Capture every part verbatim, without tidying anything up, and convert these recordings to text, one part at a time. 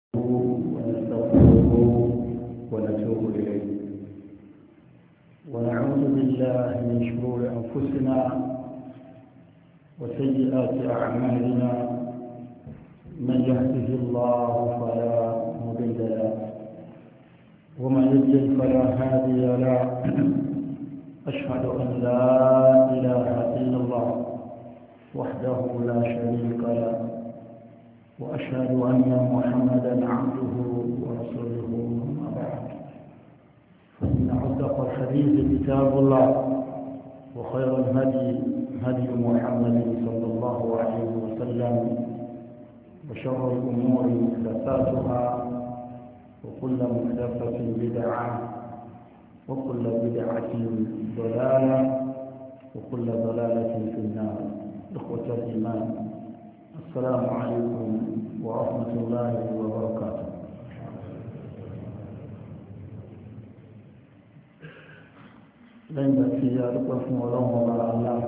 ونستغفره ونتوب إليه ونعوذ بالله من شرور أنفسنا وسيئات أعمالنا من يهده الله فلا مضل له ومن يضلل فلا هادي له أشهد أن لا إله إلا الله وحده لا شريك له وأشهد أن محمدا عبده ورسوله أما بعد فإن أصدق الحديث كتاب الله وخير الهدي هدي محمد صلى الله عليه وسلم وشر الأمور محدثاتها وكل محدثة بدعة وكل بدعة ضلالة وكل ضلالة في النار. إخوة الإيمان، السلام عليكم ورحمة الله وبركاته. لن يأتي لكم ولهم وبرع الله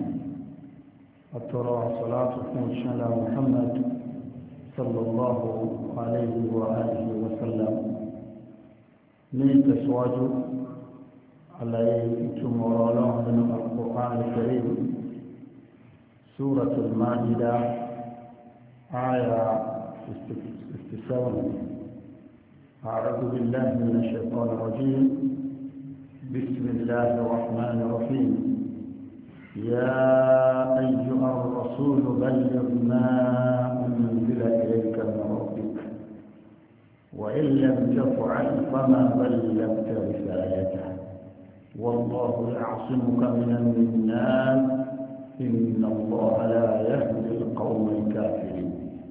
أترى صلاتكم إن شاء الله محمد صلى الله عليه وآله وسلم من تسواج عليه ثم الله من القرآن الكريم سورة المائدة آية استسلام. أعوذ بالله من الشيطان الرجيم. بسم الله الرحمن الرحيم. يا أيها الرسول بلغ ما أنزل إليك من ربك وإن لم تفعل فما بلغت رسالته والله يعصمك من الناس إن الله لا يهدي القوم الكافرين.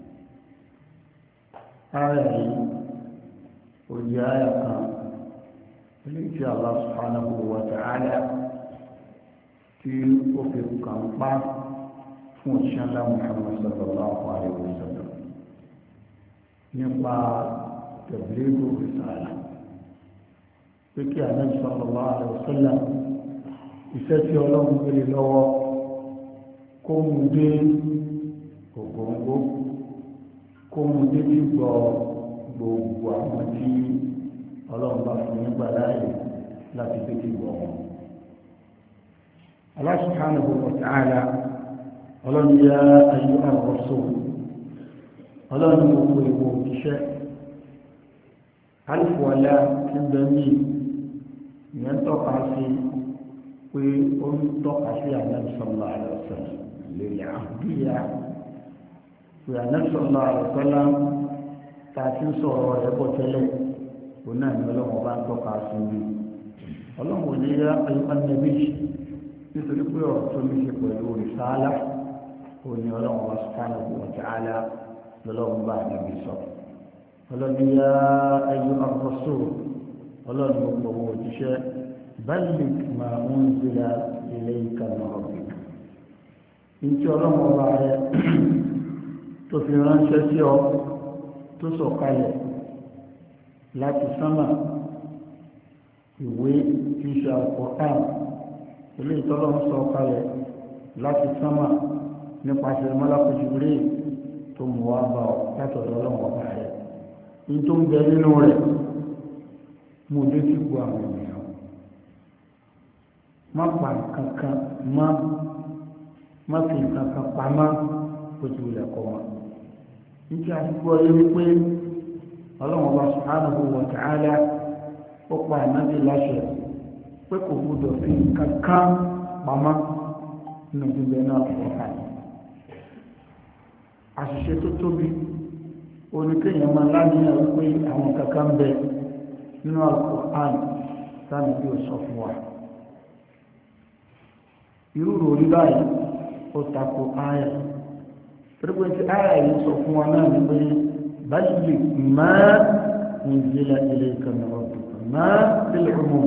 آية وجاءك إن شاء الله سبحانه وتعالى في أفق كمبا فإن الله محمد صلى الله عليه وسلم نبقى تبليغ الرسالة بكي النبي صلى الله عليه وسلم يسأل الله بالله kó mu dé ògóńgó kó mu dé tí gbọ́ gbogbo àwọn tí ọlọ́run bá fún nígbà láàyè láti dé tí gbọ́ wọn. Allah subhanahu wa ta'ala ọlọ́run yá ayyuha ar-rasul ọlọ́run gbogbo ìwò òṣìṣẹ́ alifọ̀ọ́lá tí ń bẹ ní ìyẹn tọ́ka sí pé ó ń tọ́ka sí Ànábì sallallahu alaihi wasallam للعهدية والنبي صلى الله عليه وسلم تاتي صورة يقتل ونحن لهم بان تقاسمي اللهم وليا أيها النبي يطلق يرسلني في رسالة وني الله سبحانه وتعالى لهم بان نبي صلى الله يا أيها الرسول اللهم وجه بلغ ما أنزل إليك من ربك ìtí ọlọ́mọ ọba rẹ tó fi ránṣẹ́ sí ọ tó sọ̀kalẹ̀ láti sánmà ìwé tí í ṣe Al-Qur'an ilé ìtọ́lọ́mọ sọ̀kalẹ̀ láti sánmà nípasẹ̀ Malaku Jibril tó mú wá bá ọ látọ̀dọ̀ ọlọ́mọ ọba rẹ ní tó ń bẹ nínú rẹ̀ mú dé sí gbọ́ àwọn ènìyàn má pa kankan má má fi kankan pamọ́ ojú ilẹ̀ kọ́ wọn. nígbà àdúgbò yẹ wípé ọlọ́run ọba subhanahu wa ta'ala ó pa ànábì láṣẹ pé kò gbọdọ̀ fi kankan pamọ́ nínú gbígbẹ náà fọ́ọ̀ká. àṣìṣe tó tóbi oníkéèyàn máa láníyàn wípé àwọn kankan bẹ nínú Al-Qur'an sáà bí ó sọ fún wa. irú ròrí báyìí ó tako ayà pẹ̀lú tí ayà yìí sọ fún wa náà ní pé balligh ma unzila ilayka min rabbika ma bil umum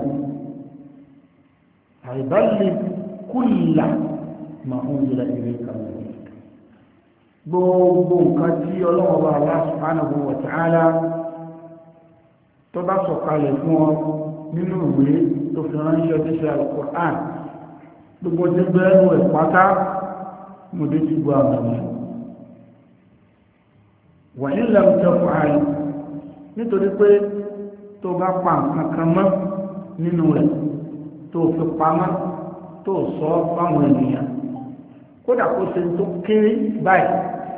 ay balligh kulla ma unzila ilayka min rabbika gbogbo nǹkan tí ọlọ́wọ́ bá Allah subhanahu wa ta'ala tó bá sọ̀kalẹ̀ fún ọ nínú ìwé tó fi ránṣẹ́ tí ṣe Al-Qur'an gbogbo tí bẹ́ẹ̀rù ẹ̀ pátá mo dé ti gbọ́ àwọn ọmọ wà ní lẹ́mùtẹ́ fàáyì nítorí pé tó bá pa nǹkan kan mọ́ nínú rẹ̀ tó fi pamọ́ tó sọ fáwọn ènìyàn kódà kó ṣe tó kéré báyìí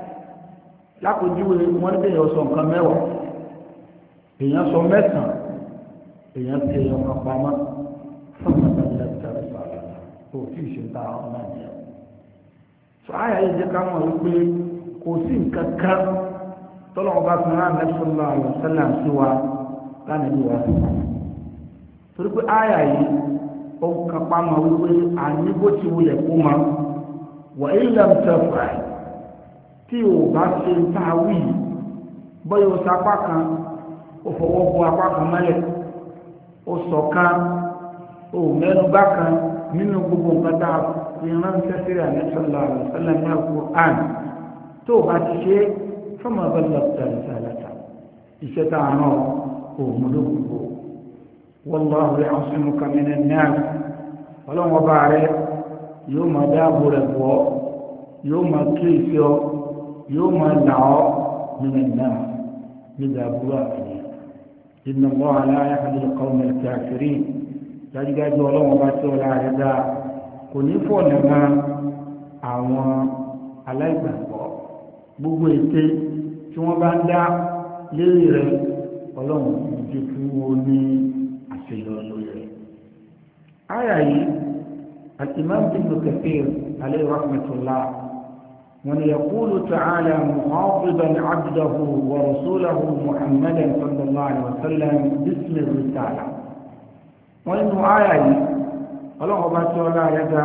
lápòjúwe wọn ní èèyàn sọ nǹkan mẹ́wàá èèyàn sọ mẹ́sàn-án èèyàn fi èèyàn kan pamọ́ fún ọmọdé lẹ́tẹ̀rẹ̀ sọ̀rọ̀ kò tí ì ṣe ta ọ̀nà ìyẹn. sọ àyà yìí jẹ́ ká mọ̀ wípé kò sí nǹkan kan tọ́lọ́wọ́ bá fi hàn lẹ́sọ̀lá àlùsálà sí wa lánàá ní wàá fi hàn. torí pé àyà yìí ó kan pamọ́ wípé àní bó ti wulẹ̀ kó ma wà ilẹ̀ ń tẹ̀fà tí ò bá ṣe ń ta wí bóyá o sa apá kan ó fọwọ́ bu apá kan mọ́lẹ̀ ó sọ kan ó mẹ́nu bá kan nínú gbogbo nǹkan tá a fi ránṣẹ́ sílẹ̀ àlẹ́sọ̀lá àlùsálà ní Al-Qur'an tó o bá ti ṣe fọmọ abẹ́lẹ̀ tẹ̀lẹ̀tẹ̀ àlẹ́ta iṣẹ́ tá a rán òun ló gbogbo wallahu ya'simuka minan nas ọlọ́wọ́n bá rẹ yóò máa dáàbò rẹ̀ bọ́ yóò máa kí ìfẹ́ ọ yóò máa là ọ́ minan nas nígbà àbúrò àtìyẹ inna Allaha la yahdi al-qawma al-kafirin dájúdájú ọlọ́wọ́n bá tí ọlá rẹ̀ dáa kò ní fọ̀nà mọ́ àwọn aláìgbàgbọ́ gbogbo ète tí wọ́n bá ń dá lérí rẹ̀ ọlọ́run ti fún wọn ní àṣeyọrí rẹ̀. àyà yìí al-Imam Ibn Kathir alayhi rahmatullah wọn yaqulu ta'ala mukhatiban 'abdahu wa rasulahu Muhammadan sallallahu alayhi wa sallam bismi risala. wọ́n nínú àyà yìí ọlọ́run bá tí ọlá rẹ̀ ga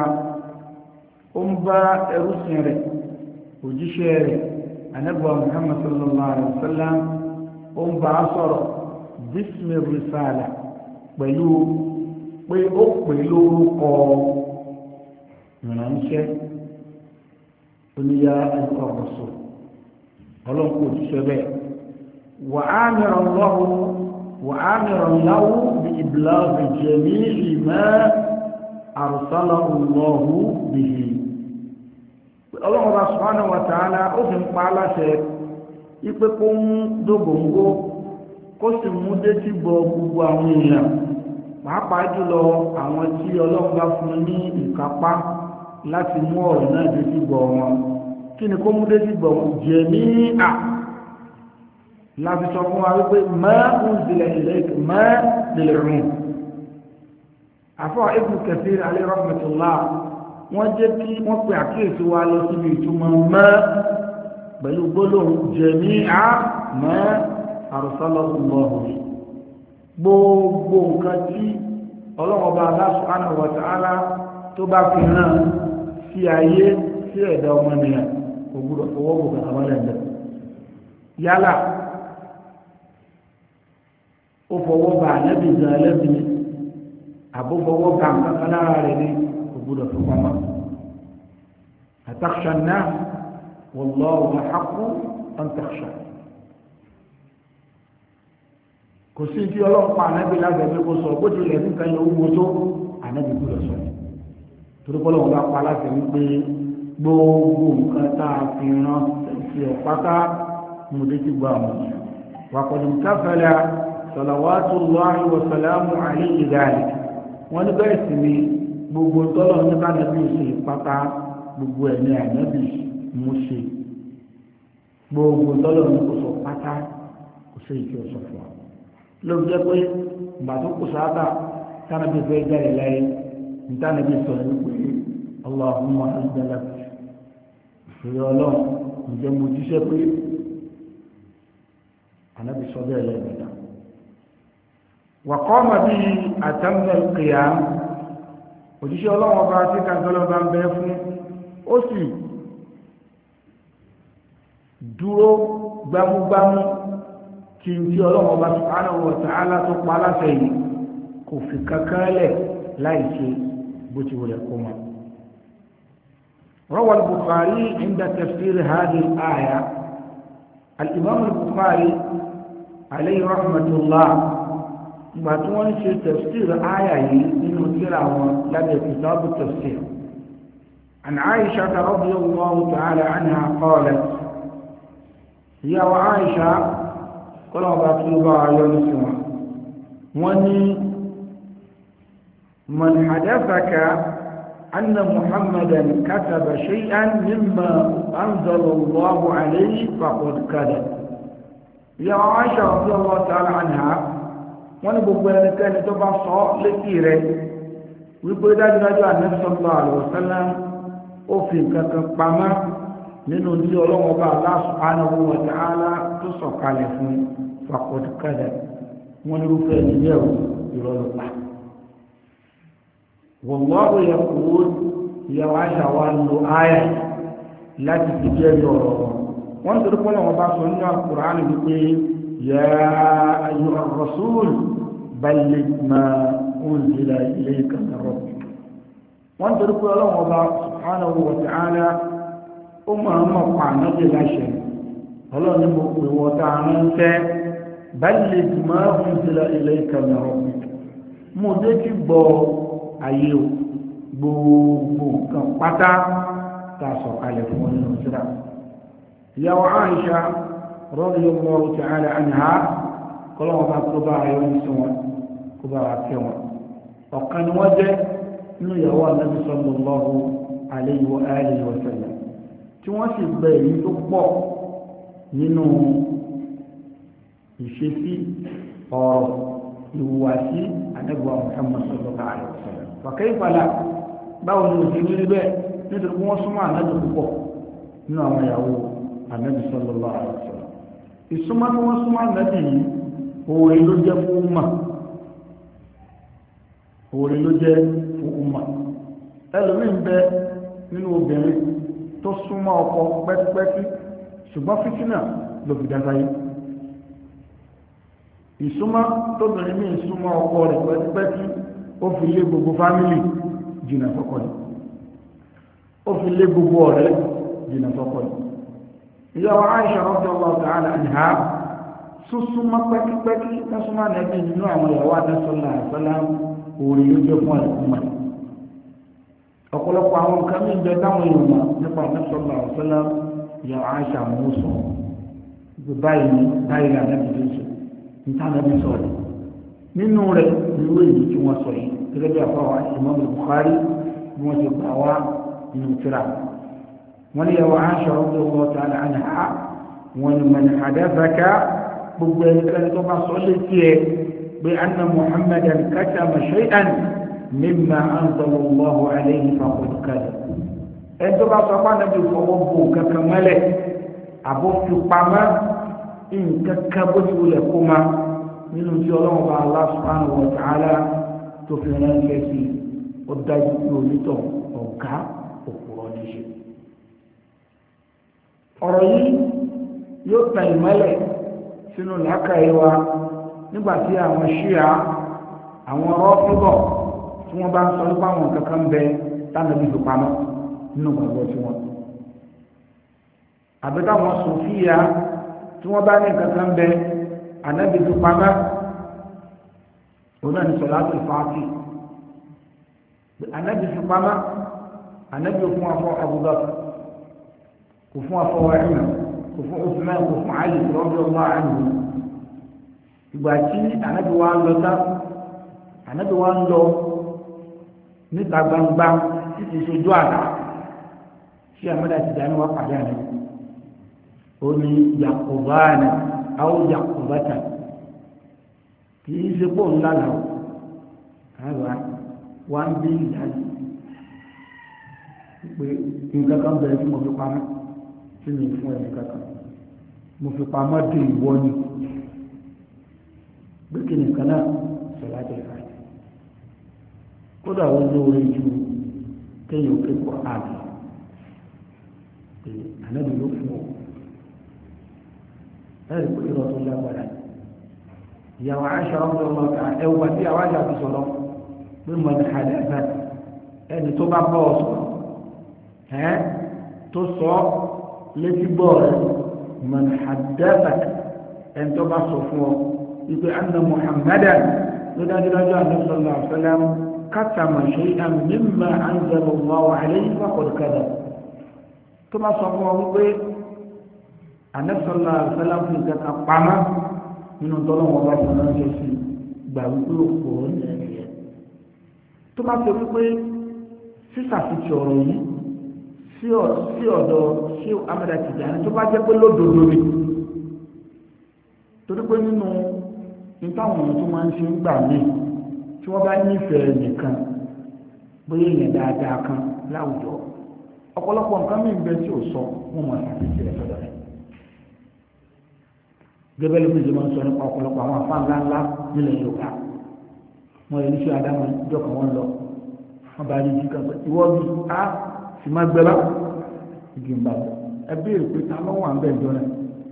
ó ń bá ẹrúsìn rẹ̀ òjíṣẹ́ rẹ̀ anabuwa Muhammad sallallahu alaihi wa sallam ó ń bá a sọ̀rọ̀ bismi risala pẹ̀lú pé ó pè lórúkọ ìránṣẹ́ oníyà ẹ̀kọ́ ọ̀sọ̀ ọlọ́run kò jíṣẹ́ bẹ́ẹ̀ wà á mìíràn lọ́wọ́ wà á mìíràn láwọ́ bí ìbíláàbì jẹ̀mí ìmọ̀ arsalahu Allahu bihi ọlọ́run bá subhanahu wa ta'ala ó fi ń pa aláṣẹ ipé kó mú dógóńgó kó sì mú détí gbọ́ gbogbo àwọn èèyàn pàápàá jùlọ àwọn tí ọlọ́run bá fún ní ìkápá láti mú ọ̀rọ̀ náà détí gbọ́ wọn kí ni kó mú détí gbọ́ wọn jami'a láti sọ fún wa wípé ma unzila ilayka ma lil-umum àfọ́ Ibn Kathir alayhi rahmatullah wọ́n jẹ́ kí wọ́n pe àkíyèsí wa lọ síbi ìtumọ̀ mọ́ pẹ̀lú gbólóhùn jami'a ma arsalahu Allahu gbogbo nǹkan tí ọlọ́wọ́ bá Allah subhanahu wa ta'ala tó bá fi hàn sí ayé sí ẹ̀dá ọmọnìyàn kò gbúdọ̀ fọwọ́ bò kàkà wálẹ̀ ẹ̀ yálà ó fọwọ́ bá ànábì gan ẹlẹ́bí àbó fọwọ́ bá nǹkan kan lára rẹ̀ ní kò gbúdọ̀ fi pamọ́ atakhsha an-nas wallahu ahaqqu an takhsha kò sí tí ọlọ́pàá ànábì lágbẹ̀ẹ́ kó sọ bó tilẹ̀ nǹkan yẹn owó tó ànábì gbúdọ̀ sọ torí pé ọlọ́run bá pa aláṣẹ wípé gbogbo nǹkan tá a fi rán sí ọ̀pátá mọ̀dé ti gba àwọn ènìyàn wàkọ̀dù káfẹ́lá salawatullahi wa salamu alayhi dhalik wọ́n ní bẹ́ẹ̀ sì ni gbogbo tọ́lọ̀ ní kánábì ṣe pátá gbogbo ẹ̀mí ànábì mú ṣe gbogbo tọ́lọ̀ ní kò sọ pátá kò sí ìkí ọ̀sọ̀ fún wa ló jẹ́ pé ìgbà tó kù sáátà kánábì fẹ́ jáde láyé ìtànàbí sọ ní pé Allahumma alìjẹ́lá ìrẹ́ ọlọ́run ǹjẹ́ mo jíṣẹ́ pé ànábì sọ bẹ́ẹ̀ lẹ́gbẹ̀dá wa qama bí àtàmìlẹ̀ kìíyà òjíṣẹ́ ọlọ́run ọba tí kàńtọ́lọ́ bá ń bẹ fún ó sì dúró gbámúgbámú kí n tí ọlọ́run ọba subhanahu wa ta'ala tó pa aláṣẹ yìí kò fi kankan lẹ̀ láì ṣe بوتي روى البخاري عند تفسير هذه الآية الإمام البخاري عليه رحمة الله ما تونسي تفسير آية إنه ترى لدى كتاب التفسير عن عائشة رضي الله تعالى عنها قالت هي وعائشة kọ́lọ́wọ́ bá tí ó bá wà yọ ní sí wọn wọ́n ní man hadathaka anna muhammadan kataba shay'an mimma anzala Allahu alayhi faqad kadhaba ìyá wa Aisha radiyallahu ta'ala anha wọ́n ní gbogbo ẹnikẹ́ni tó bá sọ létí rẹ̀ wípé dájúdájú Ànábì sallallahu alaihi wasallam ó fi nǹkan kan pamọ́ nínú tí ọlọ́wọ́ bá Allah subhanahu wa ta'ala tó sọ̀kalẹ̀ fún faqad kadhaba wọ́n ní rúfẹ́ ìyẹ́wò ìrọ̀lùpá wallahu yaqul ìyá wa Aisha wa lo ayà láti fi jẹ́ ọ̀rọ̀ wọn tó dúpọ́ lọ́wọ́ bá sọ nínú Al-Qur'an wípé ya ayyuhar rasul balligh ma unzila ilayka min rabbik wọn tó dúpọ́ lọ́wọ́ bá subhanahu wa ta'ala ó máa mọ̀ pa ànájẹ́ láṣẹ ọlọ́run ní mo pè wọ́n tá a ránṣẹ́ balligh ma unzila ilayka min rabbik mo dé kí gbọ́ ayé o gbogbo nǹkan pátá tá a sọ̀kalẹ̀ fún wọn nínú síra ìyàwó Aisha radiyallahu ta'ala anha kọ́lọ́wọ́ bá tó bá ayé wọn sí wọn kó bá wà kẹ́ wọn ọ̀kan ni wọ́n jẹ́ nínú ìyàwó Ànábì sallallahu alayhi wa alihi wa sallam tí wọ́n sì gbẹ èyí tó pọ̀ nínú ìṣesí ọ̀rọ̀ ìhùwàsí Ànábì Muhammad sallallahu alayhi wa sallam wàkẹ́ ìfàlà báwo ni òṣèlú rí bẹ́ẹ̀ nítorí wọ́n súnmọ́ Ànábì púpọ̀ nínú àwọn ìyàwó Ànábì sallallahu alaihi wasallam ìsúnmọ́ tí wọ́n súnmọ́ Ànábì yìí oore ló jẹ́ fún umma oore ló jẹ́ fún umma ẹlòmíì ń bẹ nínú obìnrin tó súnmọ́ ọkọ pẹ́kipẹ́kí ṣùgbọ́n fìtínà ló fi dáta yìí ìsúnmọ́ tóbìnrin míì súnmọ́ ọkọ rẹ̀ pẹ́kipẹ́kí ó fi lé gbogbo fámìlì jìnnà sọ́kọ yìí ó fi lé gbogbo ọ̀rẹ́ jìnnà sọ́kọ yìí ìyàwó Aisha radiyallahu ta'ala anha súnmọ́ pẹ́kípẹ́kí lọ́sùnmọ́ Ànábì nínú àwọn ìyàwó adásọ́lá àṣálá orí ló jẹ́ fún àìkúmọ̀ ọ̀pọ̀lọpọ̀ àwọn nǹkan mí bẹ táwọn èèyàn mọ̀ nípa adásọ́lá àṣálá ìyàwó Aisha mú sọ báyìí ní báyìí ní Ànábì tó sọ níta Ànábì sọ̀rọ̀ nínú rẹ̀ nínú èyí tí wọ́n sọ yìí gẹ́gẹ́ bí àfọwọ́ Imam Bukhari bí wọ́n ti gbà wá nínú tírà wọ́n ní ìyàwó Aisha radiyallahu ta'ala anha wọ́n ní man hadathaka gbogbo ẹnikẹ́ni tó bá sọ létí ẹ pé anna Muhammadan katama shay'an mimma anzala Allahu alayhi faqad kadhaba ẹ tó bá sọ pé Ànábì fọwọ́ bò kankan mọ́lẹ̀ àbó fi pamọ́ nǹkan kan bó ti wulẹ̀ kó ma nínú tí ọlọ́run bá Allah subhanahu wa ta'ala tó fi ránṣẹ́ sí ó dájú pé onítọ̀ ọ̀gá òpùrọ̀ níṣe ọ̀rọ̀ yìí yóò tàn ìmọ́lẹ̀ sínú làákàyè wa nígbàtí àwọn ṣíà àwọn rọ́fíbọ̀ tí wọ́n bá ń sọ nípa àwọn kankan bẹ tánàbí fi pamọ́ nínú gbàgbọ́ tí wọ́n àbí táwọn sòfíà tí wọ́n bá ní kankan bẹ ànábì fi pamọ́ òun náà ní sọ̀láàtì fàátì ànábì fi pamọ́ ànábì fún afọ Abubakar kò fún afọwọ́ ẹ̀yìn kò fún Usman kò fún Ali radiyallahu anhu ìgbà tí ànábì wa ń lọ sá ànábì wa ń lọ níta gbangba títí sojú àná tí àmọ́dá ti dání wá pàdé àná ó ní yakubana àwọn yakubata kì í ṣe pọ̀ ńlá làwọn àwa wá ń bí ìdájí pé nǹkan kan bẹ̀rẹ̀ tí mo fi pamọ́ tí mi fún ẹni kankan mo fi pamọ́ dé ìwọ ni pé kí nìkan náà sọ láti ẹ̀ka kódà ó lóore ju kéèyàn kéèkọ́ ààbò pé ànábì ló fún ọ ẹ̀rí pé ìrọ̀ tó lágbára ìyàwó aṣọ ọ̀gbọ́n ọmọ ọ̀gá ẹ̀wù àti àwọn àjà ti sọ̀rọ̀ pé mo ní àdàbà ẹni tó bá bọ́ ọ sọ̀rọ̀ ẹ́ tó sọ létí gbọ́ rẹ̀ mo ní àdàbà ẹni tó bá sọ fún ọ wípé anna Muhammadan ló dájú lọ́jọ́ àdúgbò sallallahu alaihi wasallam katama shay'an mimma anzala Allahu alayhi faqad kadhaba tó bá sọ fún ọ wípé àdúgbò sallallahu alaihi wasallam fi kankan pamọ́ nínú tọ́lọ́wọ́n bá fún ránṣẹ́ sí gbà wípé òkú ọ̀rọ̀ ní ẹ̀rí ẹ̀ tó bá ṣe wípé sísàfihàn ọ̀rọ̀ yìí sí ọ̀dọ̀ sí Ahmada Tijani tó bá jẹ́ pé lódodo ni torí pé nínú ìtàwọn èèyàn tó máa ń ṣe ń gbà mí tí wọ́n bá nífẹ̀ẹ́ nìkan bóyá èèyàn dáadáa kan láwùjọ ọ̀pọ̀lọpọ̀ nǹkan mí bẹ tí ò sọ wọ́n mọ̀ ṣàfihàn ẹ̀ sọ́dọ̀ rẹ̀ gẹ́gẹ́ ló méjì máa ń sọ nípa ọ̀pọ̀lọpọ̀ àwọn afá ńlá ńlá nílẹ̀ Yorùbá wọn lè ní sí adámọ̀ ìjọ kan wọn lọ wọn bá rí jí kan pé ìwọ bí a sì máa gbẹ bá igi ń bá bọ ẹ béèrè pé ta lọ́wọ́ à ń bẹ̀ ìjọ náà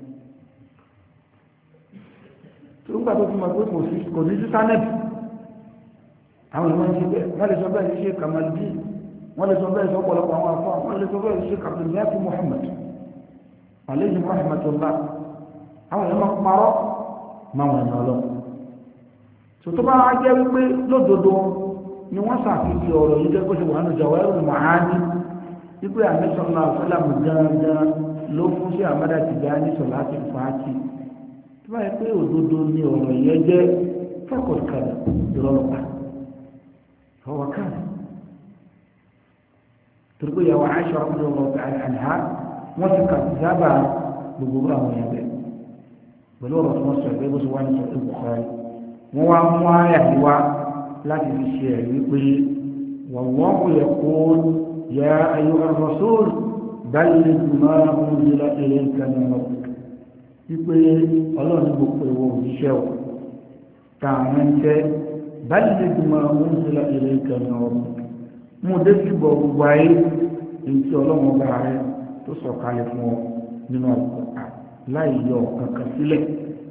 tó ń gbà tó fi mọ̀ pé kò ní sí sánẹ́ẹ̀tì àwọn ìwọ̀n ń ṣe bẹ́ẹ̀ wọ́n lè sọ bẹ́ẹ̀ ní ṣe Kamaldi wọ́n lè sọ bẹ́ẹ̀ sọ ọ̀pọ̀lọpọ̀ àwọn afọ wọ́n lè sọ bẹ́ẹ̀ ní ṣe Abdullahi Muhammad alayhi rahmatullah àwọn èèyàn máa ń parọ́ máa wọ̀n ẹ̀nà lọ tó bá jẹ́ wípé lódodo ni wọ́n ṣàfihàn ọ̀rọ̀ yìí gẹ́gẹ́ bó ṣe wà nínú Jawahirul Ma'ani wípé àmẹ́sọ̀lá ọ̀sọ́làmù gangan ló fún sí Ahmada Tijani sọ̀láàtì fàájì tó bá yẹ pé òdodo ni ọ̀rọ̀ yẹn jẹ́ fọ́kọ̀ọ̀kadà ìrọ̀lọ́pàá فهو كان تربية يا وعائشة رضي الله تعالى عنها وثقت ذابا بقبرها ويابا بلو رسول الله صلى الله عليه وسلم البخاري وما يهوى لكن في الشيء يقول والله يقول يا أيها الرسول بلغ ما أنزل إليك من ربك يقول الله نبقى وهو تعمل بلغ ما أنزل إليك من ربك مدفب وغواي إن شاء الله مبارك تصرف عليك من القرآن لا يوقع كسلك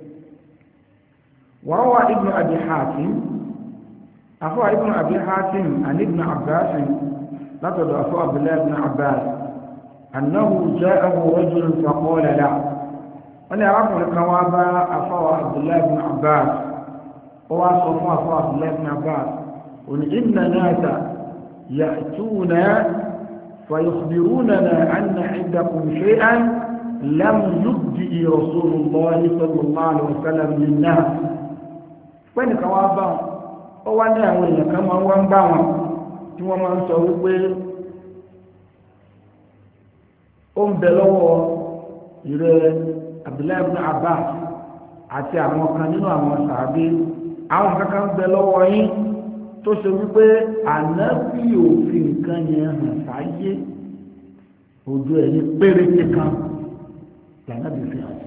وروى ابن أبي حاتم أخو ابن أبي حاتم عن ابن عباس لا تدع أخو عبد الله بن عباس أنه جاءه رجل فقال لا وأنا أعرف الكوابا أخو عبد الله بن عباس وصفوا أخو عبد الله بن عباس وإن الناس يأتون فيخبروننا أن عندكم شيئا لم يبدئ رسول الله صلى الله عليه وسلم للناس وإن كوابا وأنا وإن كما وانباوا ثم من سوى أم بلوه إلى عبد الله بن عباس àti àwọn kan nínú àwọn sàábé àwọn kankan bẹ lọ́wọ́ yín tó ṣe wípé ànábì òfin nǹkan yẹn hàn sáyé ojú ẹ̀ ní péréte kan lànàbì fi hàn sí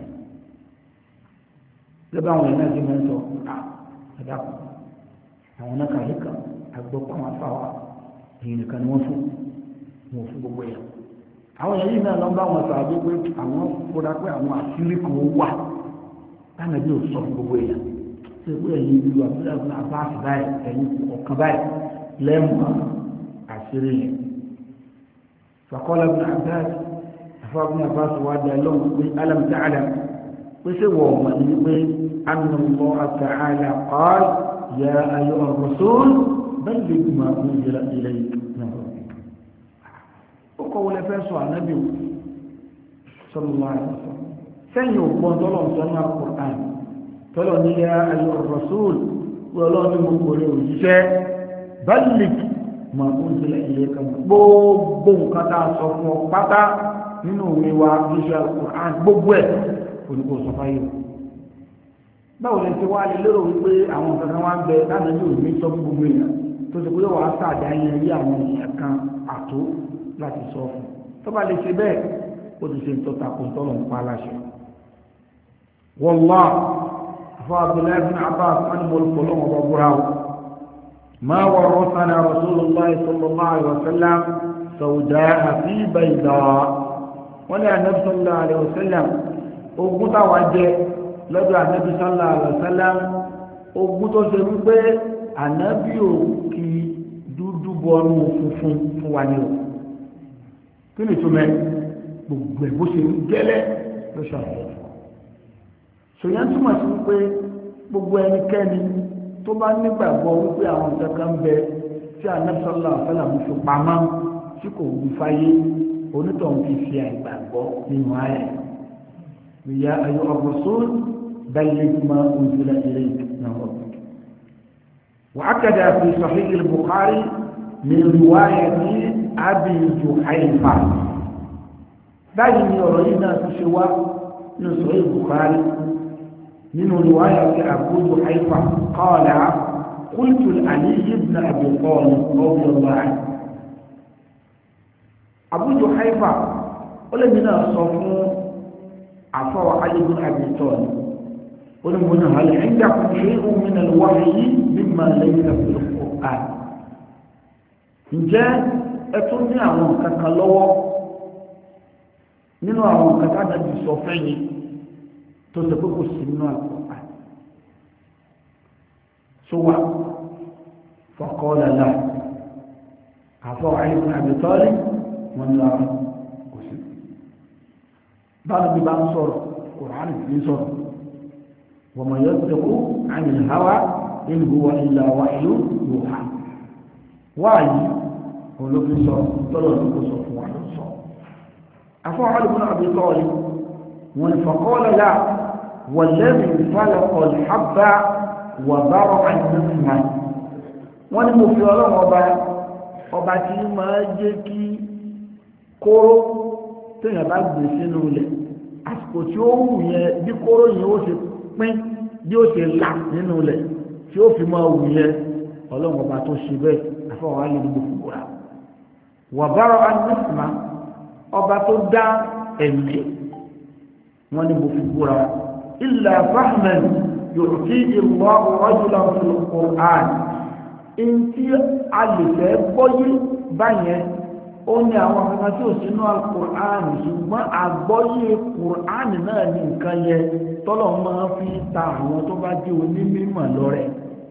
lẹ́bàá àwọn ẹ̀nà ti máa ń sọ àdá àwọn náà kàlí kan àgbọ̀pọ̀ àwọn afáwà èyí nìkan ni wọ́n fún wọn fún gbogbo ẹ̀ àwọn èyí náà lọ bá wọn sàábé pé àwọn fúra pé àwọn àṣírí kan wà táwọn ẹbí ò sọ fún gbogbo èèyàn ṣe pé ẹ̀yin ìlú abúlé abáàsì báyìí ẹ̀yin ọ̀kan báyìí lẹ́mú àṣírí yẹn fàkọ́lá bí abáàsì afọ́bí abáàsì wá dá lọ́wọ́ pé alam ta'lam pé ṣé wọ̀ ọ̀mọ̀ ní pé anna Allah ta'ala qala ya ayyuha ar-rasul balligh ma unzila ilayka min rabbik ó kọ́ wọlé fẹ́ sọ ànábì sallallahu alaihi wasallam sẹ́yìn ògbọ́n tọ́lọ̀ sọ́nà Al-Qur'an tọ́lọ̀ ní yá ayọ̀ rasul wọ́lọ́ ní gbogbo rẹ̀ òjíṣẹ́ balligh ma unzila ilayka gbogbo nǹkan tá a sọ fún ọ pátá nínú òwe wa iṣẹ́ Al-Qur'an gbogbo ẹ̀ oníkó sọ fáyé báwo lè ti wá lè lérò wípé àwọn kankan wá ń bẹ láti ní òní sọ fún gbogbo èèyàn tó ti pé wàá sàdá yẹn rí àwọn èèyàn kan àtó láti sọ fún tó bá lè ṣe bẹ́ẹ̀ ó ti ṣe ń tọ́ta kó tọ́lọ̀ ń pa aláṣẹ والله فعبد الله بن عباس أنه القلوم وبراو ما ورثنا رسول الله صلى الله عليه وسلم سوداء في بيضاء ولا النبي صلى الله عليه وسلم ogun táwa jẹ lọ́dọ̀ ànábì sallallahu alaihi wasallam ogun tó ṣe wípé ànábì ò kí dúdú bọnú funfun fún wa ní o kí ni túmẹ̀ gbogbo ẹ̀ bó ṣe ń gẹ́lẹ́ ló ṣàlàyé ṣòyàn túmọ̀ sí wípé gbogbo ẹnikẹ́ni tó bá nígbàgbọ́ wípé àwọn kankan bẹ tí ànábì sallallahu alaihi wasallam fi pamọ́ tí kò wí fáyé onítọ̀hún fi fi àìgbàgbọ́ nínú ayé يا أيها الرسول بلغ ما أنزل إليك من ربك. وأكد في صحيح البخاري من رواية أبي جحيفة بين يرينا في سواء من صحيح البخاري من رواية أبو جحيفة قال قلت لعلي بن أبي طالب رضي الله عنه. أبو جحيفة ولمن صفوا عفوا علي بن أبي طالب ولمن هل عندكم شيء من الوحي مما ليس في القرآن؟ ǹjẹ́ ẹ tún ní àwọn kankan lọ́wọ́ nínú àwọn kankan àti sọ fẹ́yìn tó ṣe pé kò sí nínú Al-Qur'an tó wà faqala la àfọ Ali ibn Abi Talib wọn ní ara kò sí. báwo bí bá ń sọ̀rọ̀ Qur'an ti ń sọ̀rọ̀ wa ma yantiqu 'anil hawa in huwa illa wahyun yuha wáyé olóbi sọ tọ́lọ̀ ní kò sọ fún wa ló sọ. afọ́ Ali ibn Abi Talib wọn ni faqala la walladhi falaqa al-habba wa bara'a an-nasma. wọ́n ní mo fi ọlọ́run ọba ọba tí máa jẹ́ kí kóró téèyàn bá gbé sínú ilẹ̀ àsìkò tí ó wù yẹn bí kóró yẹn ó ṣe pín bí ó ṣe là nínú ilẹ̀ tí ó fi máa wù yẹn ọlọ́run ọba tó ṣe bẹ́ẹ̀ afọ́ Ali ní gbogbo wa wàbárọ̀ anísìmá ọba tó dá ẹ̀mí wọn ni mo fi búra illa fahman yu'ti Allahu rajulan fil Qur'an. ntí a lè fẹ́ gbọ́yé báyẹn ó ní àwọn kankan tí ò sínú Al-Qur'an ṣùgbọ́n àgbọ́yé Qur'an náà ní nǹkan yẹn tọ́lọ̀ máa fi ta àwọn tó bá jẹ́ onímọ̀ lọ́rẹ̀.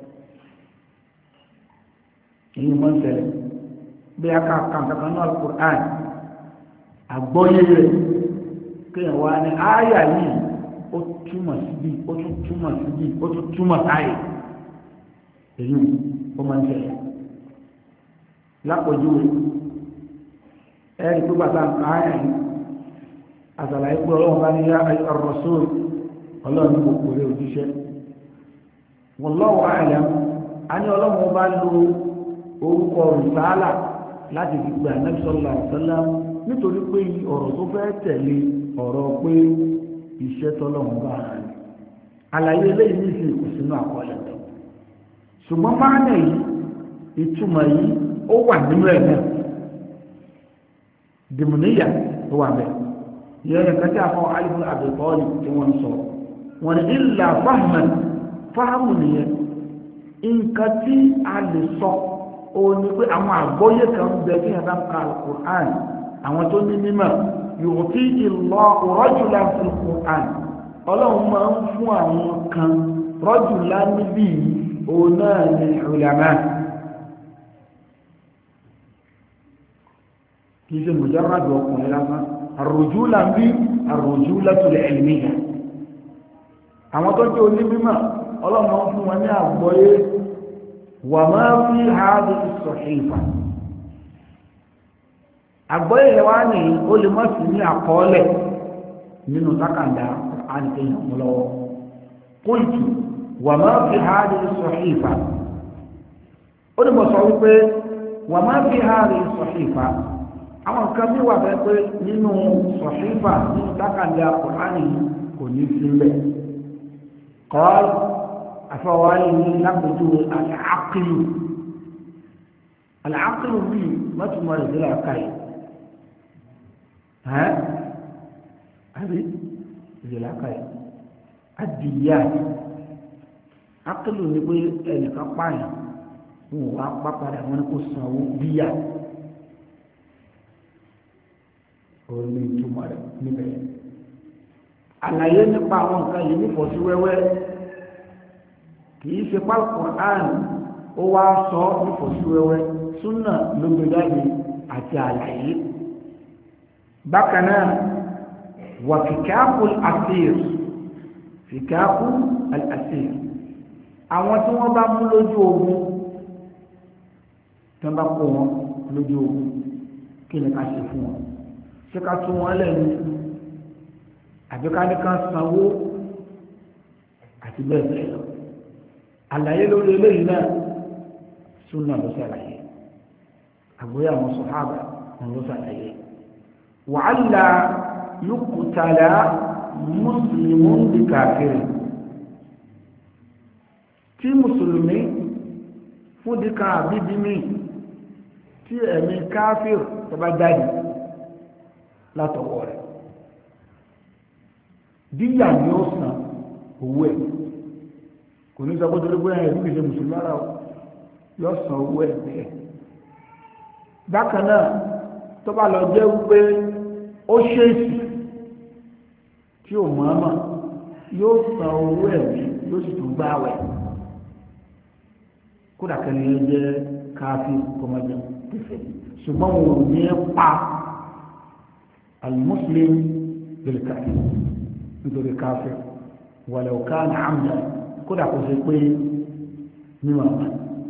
èyí máa ń ṣẹlẹ̀ bí a ká kankan náà Al-Qur'an àgbọ́yé rẹ̀ kéèyàn wá ní àyà yìí ó túmọ̀ síbí ó tún túmọ̀ síbí ó tún túmọ̀ sáyè èyí ó máa ń ṣẹlẹ̀ lápòjúwe ẹ̀rí tó bàtà nǹkan àyà yìí àtàlàyé pé ọlọ́run bá ní yá ar-rasul ọlọ́run kò kórè òjíṣẹ́ wallahu a'lam a ní ọlọ́run bá lo orúkọ rìsáàlà láti fi gbé Ànábì sallallahu alaihi wasallam nítorí pé ọ̀rọ̀ tó fẹ́ tẹ̀lé ọ̀rọ̀ pé iṣẹ́ tọ́lọ́run bá rà ní àlàyé eléyìí ní ìsìn kò sínú àkọọ́lẹ̀ tó ṣùgbọ́n máànà yìí ìtumọ̀ yìí ó wà nínú ẹ̀ náà dìmúníyà tó wà bẹ́ẹ̀ yẹn nǹkan tí a fọ Ali ibn Abi Talib tí wọ́n sọ wọn ni illa fahman fáhàmù nìyẹn nǹkan tí a lè sọ òun ni pé àwọn àgbọ́yé kan ń bẹ tí yẹn bá ń ka Al-Qur'an àwọn tó ní mímọ̀ yu'ti Allahu rajulan fil Qur'an ọlọ́run máa ń fún àwọn kan rajulan níbí òun náà ní ulama kì í ṣe mujarrad ọkùnrin lásán ar-rujula bí ar-rujulatul ilmiyya àwọn tó jẹ́ onímọ̀ ọlọ́run máa ń fún wọn ní àgbọ́yé wà máa fi hàádùn as-sahifa àgbọ́yé rẹ̀ wá ní ó lè má sí ní àkọọ́lẹ̀ nínú sákàndá àǹtẹ̀yìn ọmọlọ́wọ́ qultu wà máa fi hàádùn as-sahifa ó ní mo sọ wípé wà máa fi hàádùn as-sahifa àwọn nǹkan bí wà bẹ́ẹ̀ pé nínú sahifa nínú sákàndá Kùránì kò ní sílẹ̀ qal afọwáyé ní lápẹjù al-aqlu al-aqlu bíi mọ́tòmọ́ rẹ̀ sílẹ̀ káyìí ها هذه العلاقه الديات عقل نقول ان كفايه هو اقبا wọn kò sanwó díyà ó ní túmọ̀ rẹ̀ níbẹ̀ àlàyé nípa àwọn nǹkan yìí ní fọ́sí wẹ́wẹ́ kìí ṣe Al-Qur'an ó wá sọ ní fọ́sí wẹ́wẹ́ súnà ló gbé jáde àti àlàyé bákanáà wà fìkáàkù al-asir fìkáàkù al-asir àwọn tí wọ́n bá mú lójú ogun tí wọ́n bá kó wọn lójú ogun kí ni ká ṣe fún wọn ṣé ká tún wọn lẹ́nu àbí ká ní ká sanwó àti bẹ́ẹ̀ bẹ́ẹ̀ lọ àlàyé lórí eléyìí náà súnà ló ṣàlàyé àgbóyà àwọn sàhábà wọn ló ṣàlàyé wàhálà yuqtala muslimun bi kafir tí mùsùlùmí fún dìkan àbíbí mi tí ẹ̀mí káfíìr tó bá jáde látọwọ́ rẹ̀ díyà ni ó san owó ẹ̀ kò ní sọ pé torí pé ẹ̀rí kìí ṣe mùsùlùmí ara yóò san owó ẹ̀ bẹ́ẹ̀ bákan náà tó bá lọ jẹ́ wípé ó ṣèèṣì tí ò mọ̀ọ́mọ̀ yóò san owó ẹ̀ yóò sì tún gbáwẹ̀ kódà kẹ́ni ẹ jẹ́ káfí kọ́mọ́jẹ́ tẹ̀fẹ̀ ṣùgbọ́n wọn ò ní pa al-muslim bil kafir nítorí káfí walau kana amdan kódà kò ṣe pé mímọ̀ ọ̀pá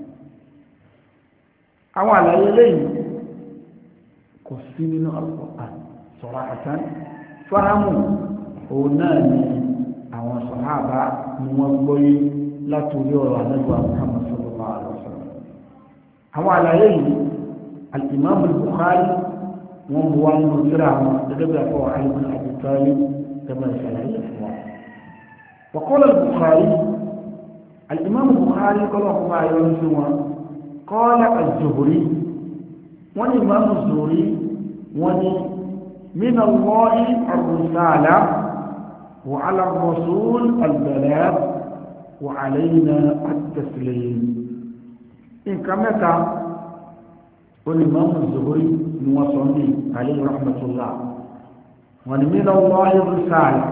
àwọn àlàyé lẹ́yìn kò sí nínú Al-Qur'an sarahatan fáhámù òun náà ni àwọn sàhábà ni wọ́n gbọ́yé látòrí ọ̀rọ̀ àlẹ́gbà Muhammad sallallahu alaihi wasallam àwọn àlàyé yìí al-Imam al-Bukhari wọ́n mú wá nínú tírà wọn gẹ́gẹ́ bí àfọwọ́ Ali ibn Abi Talib gẹ́gẹ́ ìṣàlàyé fún wa wa qala al-Bukhari al-Imam al-Bukhari kọ́lọ̀ fún ayọ́ sí wọn qala az-Zuhri wọ́n ní Imam az-Zuhri wọ́n ní min Allahi ar-risala wa ala ar-rasul al-balagh وعلينا التسليم إن كمتا والإمام الزهري نوصلني عليه رحمة الله ومن الله الرسالة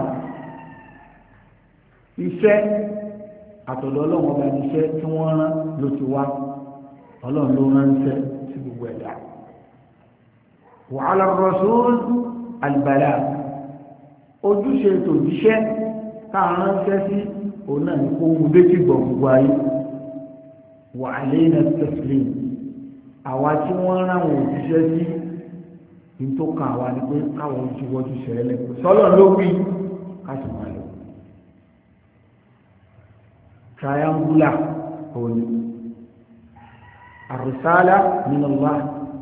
iṣẹ́ àtọ̀dọ̀ ọlọ́run ọba níṣẹ́ tí wọ́n rán ló ti wá ọlọ́run ló ránṣẹ́ sí gbogbo ẹ̀dá وعلى الرسول البلاغ ojúṣe tòjíṣẹ́ táà ránṣẹ́ sí òun náà ní kó mú létí gbọ̀ gbogbo ayé wà alayna taslim àwa tí wọ́n ráwọn òṣìṣẹ́ sí ní tó kan àwa ni pé káwọn ojúwọ́jú ṣẹlẹ̀ sọ́lọ̀ ló wí káṣí máa lọ triangular òní ar-risala min Allah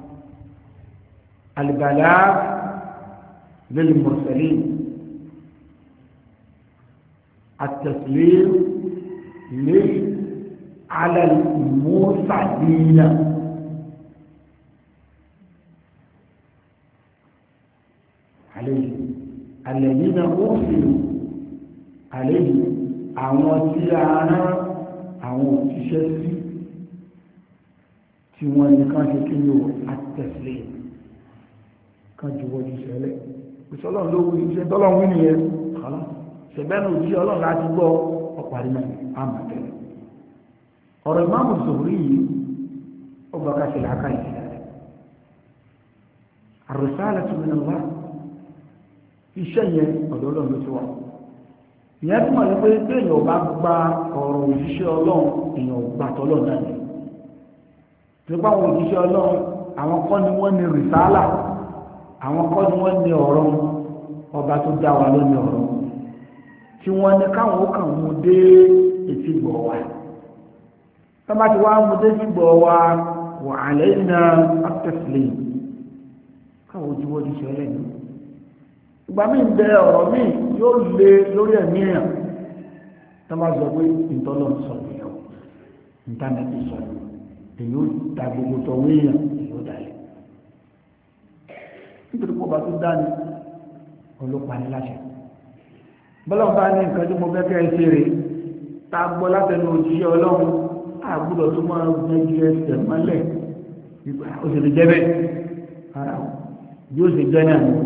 al-balagh lil mursalin التسليم ليه على المرسلين عليه الذين أرسلوا عليه àwọn tí a rán àwọn òṣìṣẹ́ sí tí wọ́n ní kán ṣe kí ní o àtẹ̀sílẹ̀ kan jùwọ́jú ṣẹlẹ̀ ìṣọ́lọ́ ló wí iṣẹ́ tọ́lọ́ wí nìyẹn kọ́lá ṣẹ̀bẹ́nu òjí ọlọ́run láti gbọ́ ọparí náà àmàtẹ́lẹ̀ ọ̀rọ̀ ìmáàmù Zuhri yìí ó bá ká ṣe làákà ìṣẹ̀lẹ̀ rẹ̀ ar-risalatu min Allah iṣẹ́ yẹn ọ̀dọ̀ ọlọ́run ló ti wà ìyẹn tí wọ́n yẹ pé bí èèyàn bá gba ọ̀rọ̀ òṣìṣẹ́ ọlọ́run èèyàn gbà tọ́lọ̀ náà ni tí wọ́n bá wọn òṣìṣẹ́ ọlọ́run àwọn kọ́ ni wọ́n ní rìsálà àwọn kọ́ ni wọ́n ní ọ̀rọ̀ ọba tó dá wa lónìí ọ̀rọ̀ tí wọ́n ní káwọn ó kàn mú dé etí gbọ̀ wa tọ́ba ti wá mú dé etí gbọ̀ wa wa alayna at-taslim káwọn ojú wọ́n ti ṣẹlẹ̀ ní. ìgbà míì ń bẹ ọ̀rọ̀ míì yóò lé lórí ẹ̀mí èèyàn tọ́ba sọ pé ìtọ́lọ̀ ń sọ nìyẹn ìtànẹ́tì sọ èyí ó da gbogbo tọ̀wé èèyàn èyí ó dalẹ̀ nítorí pé ọba tó dání ọlọ́pàá ní láṣẹ bọ́lọ́n bá ní nǹkan tí mo fẹ́ kẹ́ ẹ ṣe rè tá a gbọ́ látẹnu òjíṣẹ́ ọlọ́run a gbọ́dọ̀ tó máa gbẹ́jú ẹsẹ̀ mọ́lẹ̀ ó sì lè jẹ́ bẹ́ẹ̀ ara yóò sì jẹ́ náà ni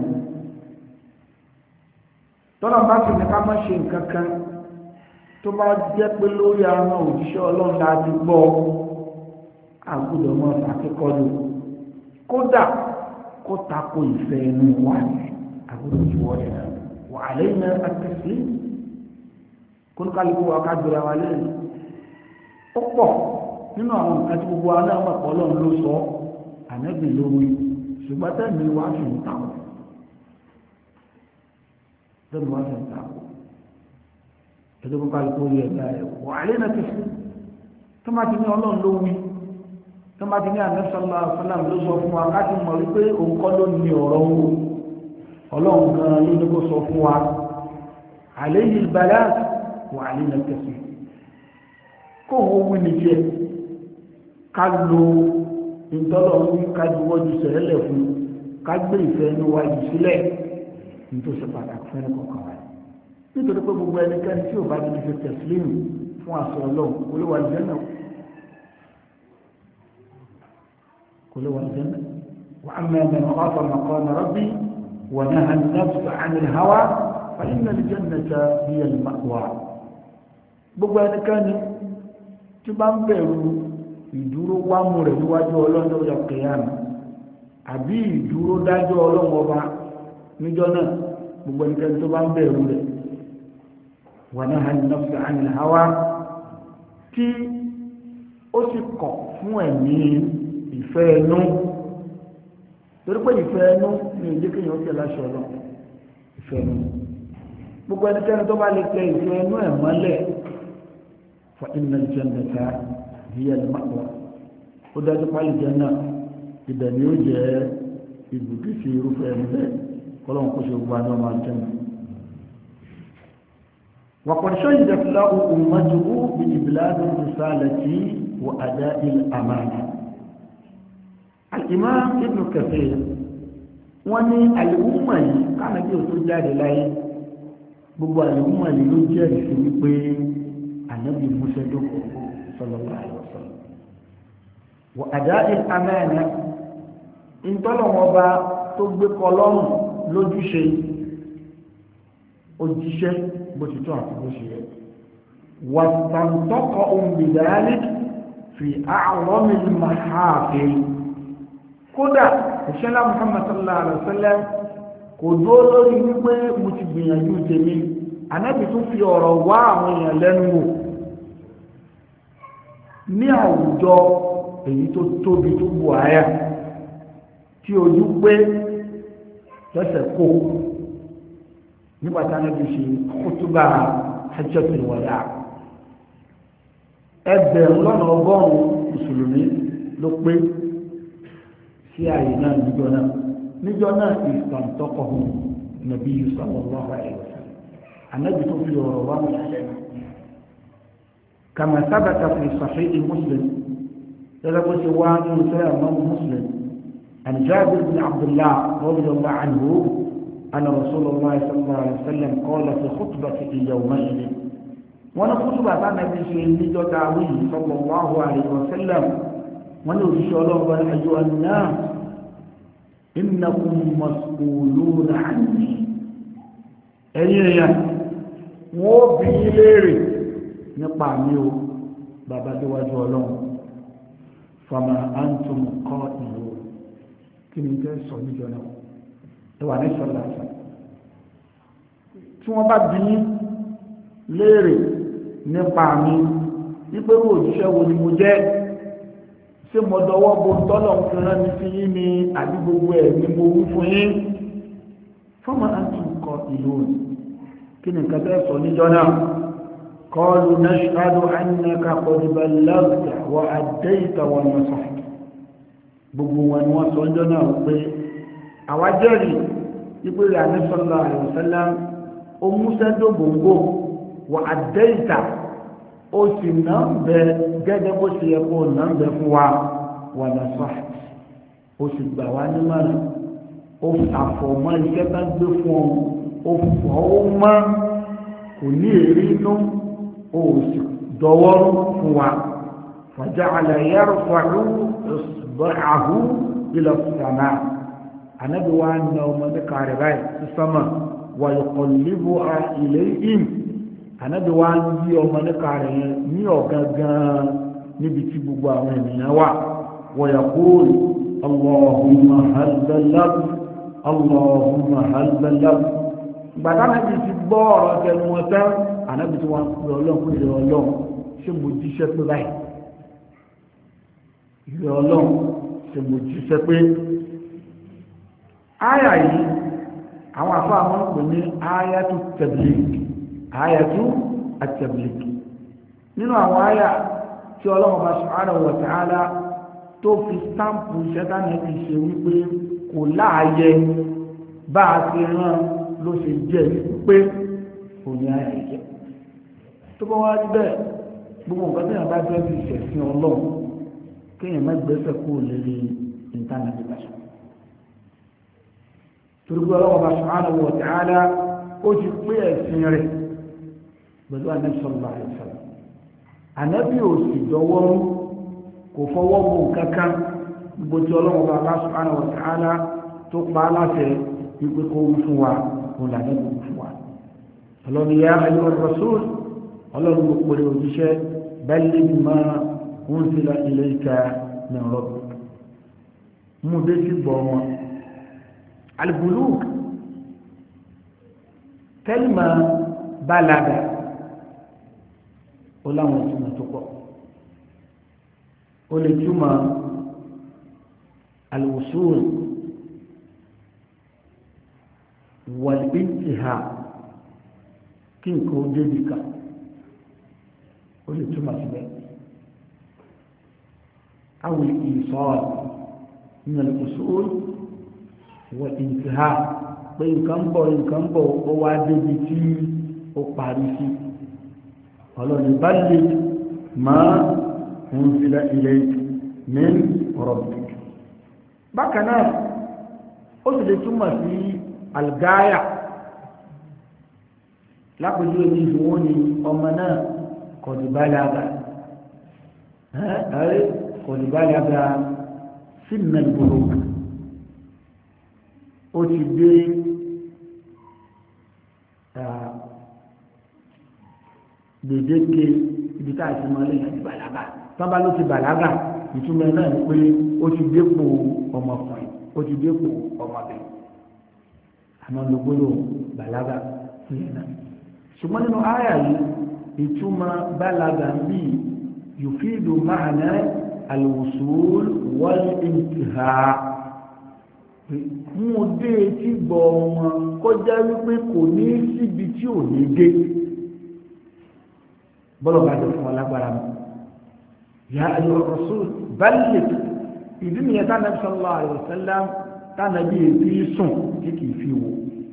tọ́lá bá sì ní ká má ṣe nǹkan kan tó bá jẹ́ pé lórí àwọn òjíṣẹ́ ọlọ́run láti gbọ́ a gbọ́dọ̀ mọ́ àkẹ́kọ̀ọ́ kódà kó tako ìfẹ́ inú wa a gbọ́dọ̀ jù wọ́n yẹn وعلينا التسليم كل قلب وقدر عليه ọ̀pọ̀ nínú àwọn nǹkan tí gbogbo aná ọmọ Ọlọ́run ló sọ Ànábì ló wí ṣùgbọ́n tẹ́mi wá fi ń takò tẹ́mi wá fi ń takò ẹjọ́ kó kálukú orí ẹ̀dá rẹ̀ wà á lé náà tẹ̀sí tó máa ti ní ọlọ́run ló wí tó máa ti ní Ànábì sallallahu alaihi wasallam ló sọ fún wa láti mọ̀ wípé òun kọ́ ló ní ọ̀rọ̀ wo ọlọ́run gan ló ní kó sọ fún wa alayhi al-balagh wà á lé náà tẹ̀sí kó wọ́n wí ní jẹ́ ká lo ìtọ́lọ̀ ń ká juwọ́jú sẹ́lẹ̀ fún ká gbé ìfẹ́ inú wa yìí sílẹ̀ nítorí ṣe pàtàkì fún ẹnì kọ̀ọ̀kan wa nítorí pé gbogbo ẹnikẹ́ni tí ò bá ti fi tẹ̀sílímù fún àṣọ ọlọ́run kò lè wà ní jẹ́nà kò lè wà ní jẹ́nà wa amma man khafa maqama rabbi wa naha an-nafsa 'ani al-hawa fa inna al-jannata hiya al-ma'wa gbogbo ẹnikẹ́ni tí bá ń bẹ̀rù ìdúró wámú rẹ̀ níwájú ọlọ́jọ́ ọjọ́ kìíyàmù àbí ìdúró dájọ́ ọlọ́run ọba níjọ́ náà gbogbo ẹnikẹ́ni tó bá ń bẹ̀rù rẹ̀ wa naha an-nafsa 'ani al-hawa tí ó sì kọ̀ fún ẹ̀mí ìfẹ́ ẹnu torí pé ìfẹ́ ẹnu ní ìdí kéèyàn tẹ̀ láṣọ ọlọ́run ìfẹ́ ẹnu gbogbo ẹnikẹ́ni tó bá lè tẹ ìfẹ́ ẹnu ẹ̀ mọ́lẹ̀ fa inna al-jannata hiya al-ma'wa ó dájú pálí jẹ́nà ìbẹ̀ ni ó jẹ́ ibùdó sí irúfẹ́ ẹni bẹ́ẹ̀ kọ́lọ́n kó ṣe gbogbo àjọ máa jẹ́nà. wa qad shahidat lahu ummatuhu bi iblaghi risalati wa ada'i al-amana. al-imam ibn kathir wọ́n ní al-umma yìí kánà bí ó tó jáde láyé gbogbo al-umma yìí ló jẹ́rìí sí wípé ànábì Musa dókòó sallallahu alaihi wasallam wa ada'i al-amana in tọ́lọ̀wọ́ bá tó gbé kọlọ́rùn lójúṣe òjíṣẹ́ bó ti tó àti bó ṣe yẹ wa tantaqa bi dhalik fi a'zami al-mahafil kódà ìṣẹ́lá Muhammad sallallahu alaihi wasallam kò dúró lórí wípé mo ti gbìyànjú tèmi ànábì tún fi ọ̀rọ̀ wá àwọn èèyàn lẹ́nu wò ní àwùjọ èyí tó tóbi tó bù àyà tí ojú pé lẹ́sẹ̀ kó nígbàtá náà bí ṣe kútúbà hajjatul wada ẹgbẹ̀rún lọ́nà ọgọ́rùn-ún mùsùlùmí ló pé sí àyè náà níjọ náà níjọ náà ìfàǹtọ́kọ̀hún nàbí sallallahu alaihi wasallam ànábì tó fi ọ̀rọ̀ wá mọ̀ lẹ́nu kama sábàtà fi sahih Muslim يقول سوان مسلم مسلم عن جابر بن عبد الله رضي الله عنه أن رسول الله صلى الله عليه وسلم قال في خطبته يومئذ وانا خطبة عن النبي صلى الله عليه وسلم وانا الله أيها الناس إنكم مسؤولون عني أيها وبيليري نقاميو بابا دواجه الله fama antum qailun kí ni tẹ́ sọ níjọ náà ẹwà ní sọ́lá àṣà tí wọ́n bá bí léèrè nípa mi wípé ó òjíṣẹ́ wo ni mo jẹ́ ṣé mo dọwọ́ bo tọ́lọ̀ ń fi rán mi sí yín ni àbí gbogbo ẹ̀ ni mo wí fún yín fama antum qailun kí ni nǹkan tẹ́ sọ níjọ náà قالوا نشهد أنك قد بلغت وأديت ونصحت gbogbo wọn ni wọ́n sọ ọjọ́ náà pé àwa jẹ́rìí ipò rẹ̀ àní sallallahu alaihi wasallam ó múṣẹ́ dógóńgó wà àdéìtà ó sì náà ń bẹ gẹ́gẹ́ bó ṣe yẹ kó náà ń bẹ fún wa wà nasahta ó sì gbà wá nímọ̀ràn ó àfọ̀mọ́ iṣẹ́ bá gbé fún ọ ó fọ́ ó mọ́ kò ní èrí inú ó sì dọwọ́rú fún wa faja'ala yarfa'u isba'ahu ila as-sama' anabi wa na ọmọ ní kàrí báyìí sí sánmà wa yuqallibuha ilayhim anabi wa ń yí ọmọ ní kàrí yẹn ní ọ̀gángan níbi tí gbogbo àwọn ènìyàn wà wa yaqul allahumma hal ballaghtu allahumma hal ballaghtu gbàdá náà ti gbọ́ ọ̀rọ̀ tẹnu wọn tán ànábì tí wọ́n pè ọlọ́run pé ìrẹ̀ ọlọ́run ṣé mo jíṣẹ́ pé báyìí ìrẹ̀ ọlọ́run ṣé mo jíṣẹ́ pé áyà yìí àwọn àfáà wọn pè ní áyàtú tabligh áyàtú at-tabligh nínú àwọn àyà tí Ọlọ́run bá subhanahu wa ta'ala tó fi stampu ṣẹ́tánà ti ṣe wípé kò láàyè bá a ti rán ló ṣe jẹ́ wípé kò ní àyè jẹ́ tó bá wá rí bẹ́ẹ̀ gbogbo nǹkan tí wọ́n bá jẹ́ bí ìṣẹ̀sìn Ọlọ́run kéèyàn má gbẹ́sẹ̀ kó lérí íńtánẹ́ẹ̀tì bàṣọ torí pé Ọlọ́run bá subhanahu wa ta'ala ó ti pé ẹ̀sìn rẹ̀ pẹ̀lú Ànábì sallallahu alaihi wasallam Ànábì ò sì dọwọ́rú kò fọwọ́ bò kankan gbogbo tí Ọlọ́run bá subhanahu wa ta'ala tó pa á láṣẹ wípé kó wí fún wa kó là ní kó fún wa Ọlọ́run ya ayyuhar rasul Ọlọ́run ló pèrè òjíṣẹ́ balligh ma unzila ilayka min rabbik mú dé sí gbọ́ wọn al-bulugh kalima balaga ó láwọn ìtumọ̀ tó pọ̀ ó lè túmọ̀ al-wusul wal-intiha kí nǹkan ó débi kan ó lè túmọ̀ síbẹ̀ aw al-isal min al-wusul wal-intiha pé nǹkan bọ̀ nǹkan bọ̀ ó wá débi tí ó parí sí ọlọ́ni balligh ma unzila ilayk min rabbik bákan náà ó sì lè túmọ̀ sí algaya lápẹjú ẹni ìṣòwò ni ọmọ náà kọ̀dìbálága ẹ́ kọ̀dìbálága sinna al-bulugh ó ti dé gbèdéke ibi tá a ti mọ lẹ́yìn àti bàlágà sábà ló ti bàlágà ìtumọ̀ náà ni pé ó ti dépò ọmọkùnrin ó ti dépò ọmọbìnrin àmọ́ lógbóló bàlágà fún yẹn náà ṣùgbọ́n nínú àyà yìí ìtumọ̀ bàlágà ń bí yufidu ma'na al-wusul wal-intiha mú dé etí gbọ́ wọn kọjá wípé kò ní síbi tí ò ní dé bọ́lọ̀ bá jẹ́ fún alágbára mọ́ ya ayyuhar rasul balligh ìdí nìyẹn tá nàbí sallallahu alaihi wasallam tá nàbí èbí sùn tí kìí fi wò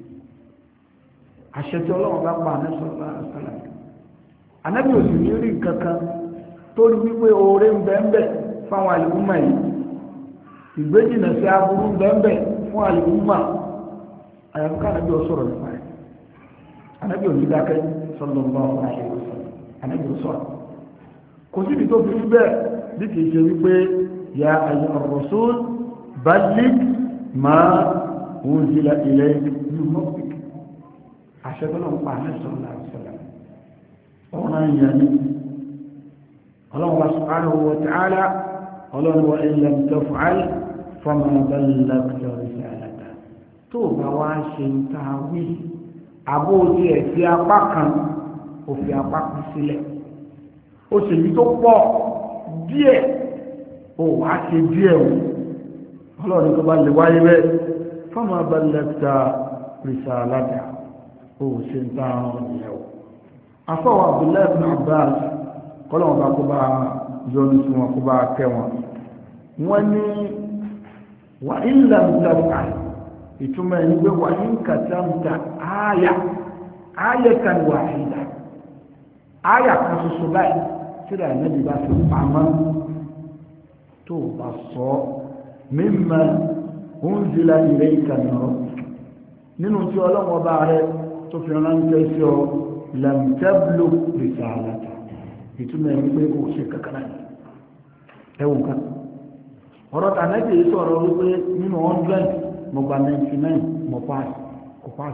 àṣẹ tí ọlọ́run bá pa nàbí sallallahu alaihi wasallam anábì òsì ní rí kankan tó rí wípé oore ń bẹ́ẹ̀ fáwọn àlùmọ́ yìí ìgbéjìnà sí aburú ń bẹ́ẹ̀ fún àlùmọ́ àyàfúkà anábì ò sọ̀rọ̀ nípa rẹ̀ anábì ò ní dákẹ́ sallallahu alaihi wasallam anábì ò sọ̀rọ̀ kò síbi tó fi bẹ́ẹ̀ bí kìí ṣe wípé ya ayyuhar rasul balligh ma unzila ilayk min rabbik àṣẹgbọ́n ń pa àṣẹ sallallahu alaihi wasallam ọ̀rọ̀ ìyẹn ni ọlọ́run wa subhanahu wa ta'ala ọlọ́run wa in lam taf'al fama ballaghta risalata tó bá wá ṣe ń ta wí àbó ti ẹ̀ sí apá kan òfin apá kan sílẹ̀ ó sì ní tó pọ̀ díẹ̀ ó wá ṣe díẹ̀ o ọlọ́run tó bá lè wáyé bẹ́ẹ̀ fama ballaghta risalata ó ṣe ń ta àwọn ìyẹn o afọwọ́ Abdullahi ibn Abbas kọ́lọ́wọ́n bá kó bá yọnu sí wọn kó bá kẹ́ wọn wọ́n ní wà ilà mùtàbà ìtumọ̀ ẹni pé wà ní kàtàmùtà ááyà ááyà kan wà ìdá ááyà kan ṣoṣo báyìí síra ẹ̀nẹ́bí bá fi pamọ́ tó bá sọ mímọ unzila ilayka min rabbik nínú tí ọlọ́wọ́n bá rẹ tó fi ránṣẹ́ sí ọ lam tablugh risalata ìtumọ̀ ẹni pé kò ṣe kankan náà ẹwùn kan ọ̀rọ̀ tànẹ́tì yìí sọ̀rọ̀ wípé nínú hundred mo gba ninety nine mo pass kò pass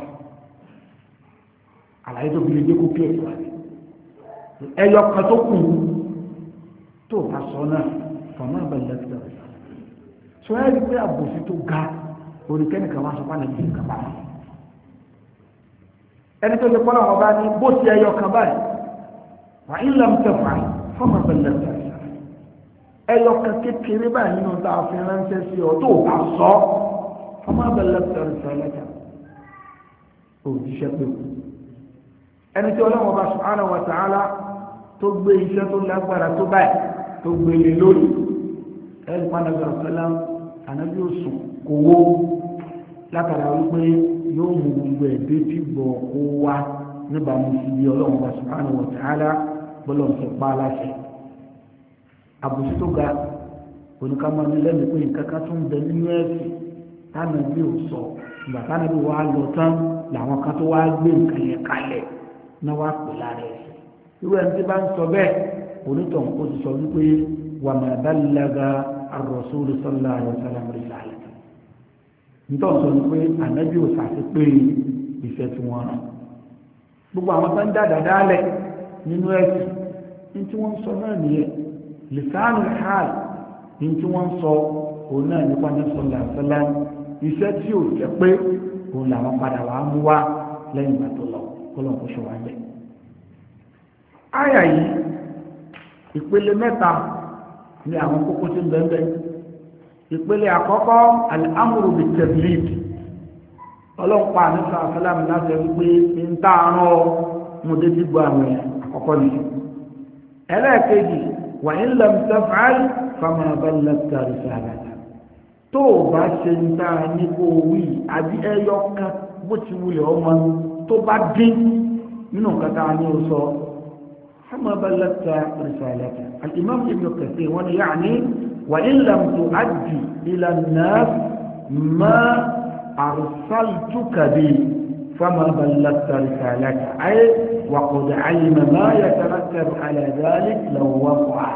àlàyé tó fi lè dé kó pé ẹ̀sọ́ àti ẹyọ kan tó kù tó bá sọ náà fọmọ àbẹ̀lẹ̀ ti bẹ̀rẹ̀ sọ ẹ́ rí pé àbòsí tó ga oníkẹ́nìkan wá sọ fún àlejò nǹkan bá wọn ẹni tó ti pọ́n àwọn ọba ní bó ti ẹyọ kan báyìí wàá lam taf'al fama ballaghta ẹyọ kan kékeré báyìí nínú tá a fi ránṣẹ́ sí ọ tó bá sọ fama ballaghta risalata òjíṣẹ́ pé ẹni tí Ọlọ́run Ọba subhanahu wa ta'ala tó gbé iṣẹ́ tó lágbára tó báyìí tó gbé lé lórí ẹni pàdánù àfẹlá ànábì òsùn kò wó látara wípé yóò mú gbogbo ẹ̀dẹ́ tí gbọ̀ kó wá níbàámu sí bí Ọlọ́run Ọba subhanahu wa ta'ala bọ́lọ̀ ń fi pa aláṣẹ. àbùsí tó ga oníkàmọ́ ní lẹ́nu pé nǹkan kan tó ń bẹ nínú ẹ̀sìn táwọn bí ò sọ ìgbà táwọn bí wàá lọ tán làwọn kan tó wá gbé nǹkan yẹn kalẹ̀ náà wá pè lára ẹ̀sìn. irú ẹni tí bá ń sọ bẹ́ẹ̀ onítọ̀hún ó ti sọ wípé wà má ballaga ar-rasul sallallahu alaihi wasallam risalata. nítorí sọ ni pé ànábì ò sàti pé ìfẹ́ tí wọ́n rán. gbogbo àwọn tó ń dáadáa dálẹ̀ nínú ẹ̀sìn ní tí wọ́n ń sọ náà nìyẹn lisanul hal ní tí wọ́n ń sọ òun náà nípa ní sallallahu alaihi wasallam iṣẹ́ tí ò jẹ́ pé òun làwọn padà wàá mú wá lẹ́yìn ìgbà tó lọ kó lọ́n kó ṣe wá bẹ́ẹ̀. àyà yìí ìpele mẹ́ta ní àwọn kókó tí ń bẹ́ẹ̀ bẹ́ẹ̀. ìpele àkọ́kọ́ al-amru bit-tabligh ọlọ́pàá àníṣà àfẹ́lámi láti ẹ̀rí pé ń tá àrùn ọ mo dé ti gbọ́ àwọn àkọ́kọ́ nìyí. ẹlẹ́ẹ̀kejì wa in lam taf'al fama ballaghta risalata tó o bá ṣe ń tá a ní kó o wí àbí ẹyọ kan bó ti wulẹ̀ ọmọ tó bá dín nínú nǹkan tá a ní o sọ fama ballaghta risalata. al-imam ibn kathir wọn ya'ni wa in lam tu'addi ila an-nas ma arsaltuka bi fama ballaghta risalata ay wa qad alima ma yatarattabu ala dhalik law waqa'a.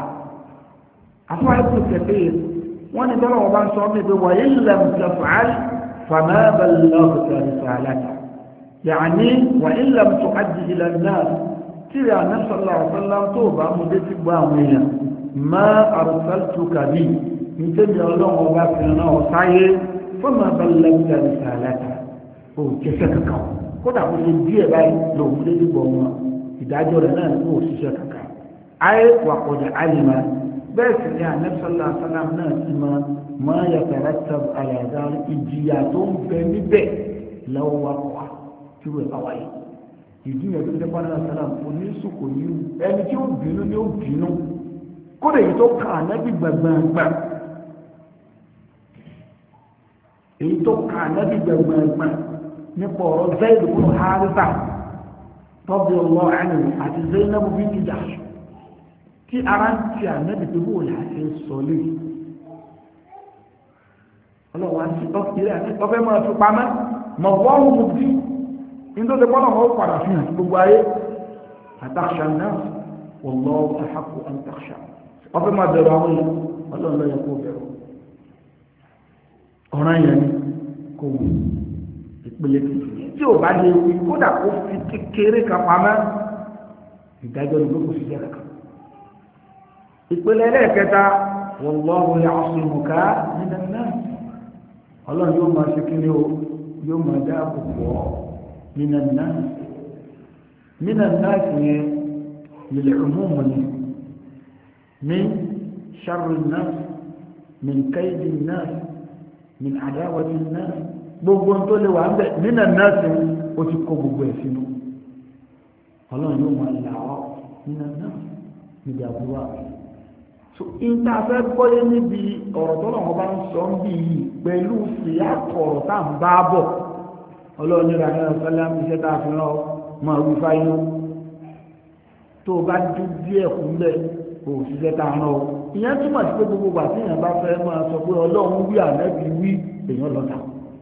afa ibn kathir wọ́n ní tọ́lọ̀ ọba ń sọ mí pé wa in lam taf'al fama ballaghta risalata ya'ni wa in lam tu'addi ila an-nas tí ìyá Ànábì sallallahu alaihi wasallam tó bá mú dé ti gbọ́ àwọn èèyàn ma arsaltuka bi nítorí ọlọ́run ọba fi ràn ọ́ sáyé fama ballaghta risalata ó jẹ́sẹ̀ kankan kódà kó ṣe díẹ̀ báyìí lòun dé ti gbọ́ wọn ìdájọ́ rẹ̀ náà kó ṣiṣẹ́ kankan ayé wa qad alima bẹ́ẹ̀ sì ni Ànábì sallallahu alaihi wasallam náà ti máa máa yatarattabu ala dhalik ìjìyà tó ń bẹ níbẹ̀ lọ́wọ́ wa kọ́ tí wọ́n bá wáyé. ìdí yẹn tó ń dẹ́pọ̀ náà sálàm oníṣòkò yìí ẹni tí ó bínú ni ó bínú kódà èyí tó kàn Ànábì gbàgbàgbà èyí tó kàn Ànábì gbàgbàgbà nípa ọ̀rọ̀ Zayd ibn Haritha radiyallahu anhu àti Zainab bint Jahsh tí ara ń ti Ànábì tó bó là ṣe sọ lé ọlọ́wọ́ àti ọkùnrin àti ọfẹ́ máa fi pamẹ́ mọ̀ wọ́n mú bí nítorí pọ́nà mọ́ padà fi hàn gbogbo ayé àtàkṣà náà wallahu ahaqqu an takhsha ọfẹ́ máa bẹ̀rù àwọn èèyàn ọlọ́run lọ́yẹ kó bẹ̀rù ọ̀ràn yẹn ni kò wù ìpele kìí tí ò bá lè wí kódà kó fi kékeré kan pamẹ́ ìdájọ́ ni gbogbo fi jẹ́ kankan. ìpele ẹlẹ́ẹ̀kẹta wallahu ya'simuka minan nas ọlọ́run yóò máa ṣe kíni o yóò máa dáàbò pọ̀ minan nas minan nas yẹn lil umum ni min sharri nas min kaydi nas min adawati nas gbogbo tó lè wà ń bẹ̀ minan nas ó ti kó gbogbo ẹ̀ sínú ọlọ́run yóò máa là ọ́ minan nas níbi àbúrò àwọn so ìta fẹ́ gbọ́yé níbi ọ̀rọ̀ tó lọ́wọ́ bá ń sọ ń bí yìí pẹ̀lú ìyàkọ̀rọ̀ tá à ń bá bọ̀ ọlọ́run ní ìrànlẹ́ ọ̀sẹ́lẹ̀ iṣẹ́ tá a fi rán máa wí fáyọ́ tó bá dú díẹ̀ kú lẹ̀ kò ṣiṣẹ́ tá a rán ọ ìyẹn túmọ̀ sí pé gbogbo ìgbà tí èèyàn bá fẹ́ máa sọ pé ọlọ́run wí ànábì wí èèyàn lọ́ta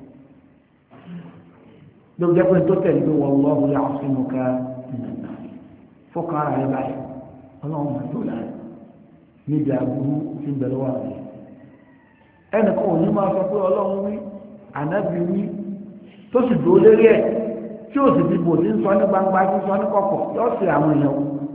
ló jẹ́ pé tó tẹ̀lé pé wallahu ya'simuka minan nas fọ́kàn ara rẹ̀ báyìí ọlọ́run máa tó láàyè níbi àbúrú tí ń bẹ̀rẹ̀ wà ní ẹnìkan ò ní máa sọ pé ọlọ́run wí ànábì wí tó sì dúró lérí ẹ̀ tí ó sì dìbò tí ń sọ ní gbangba tí ń sọ ní kọ̀kọ̀ yóò ṣe àwọn èèyàn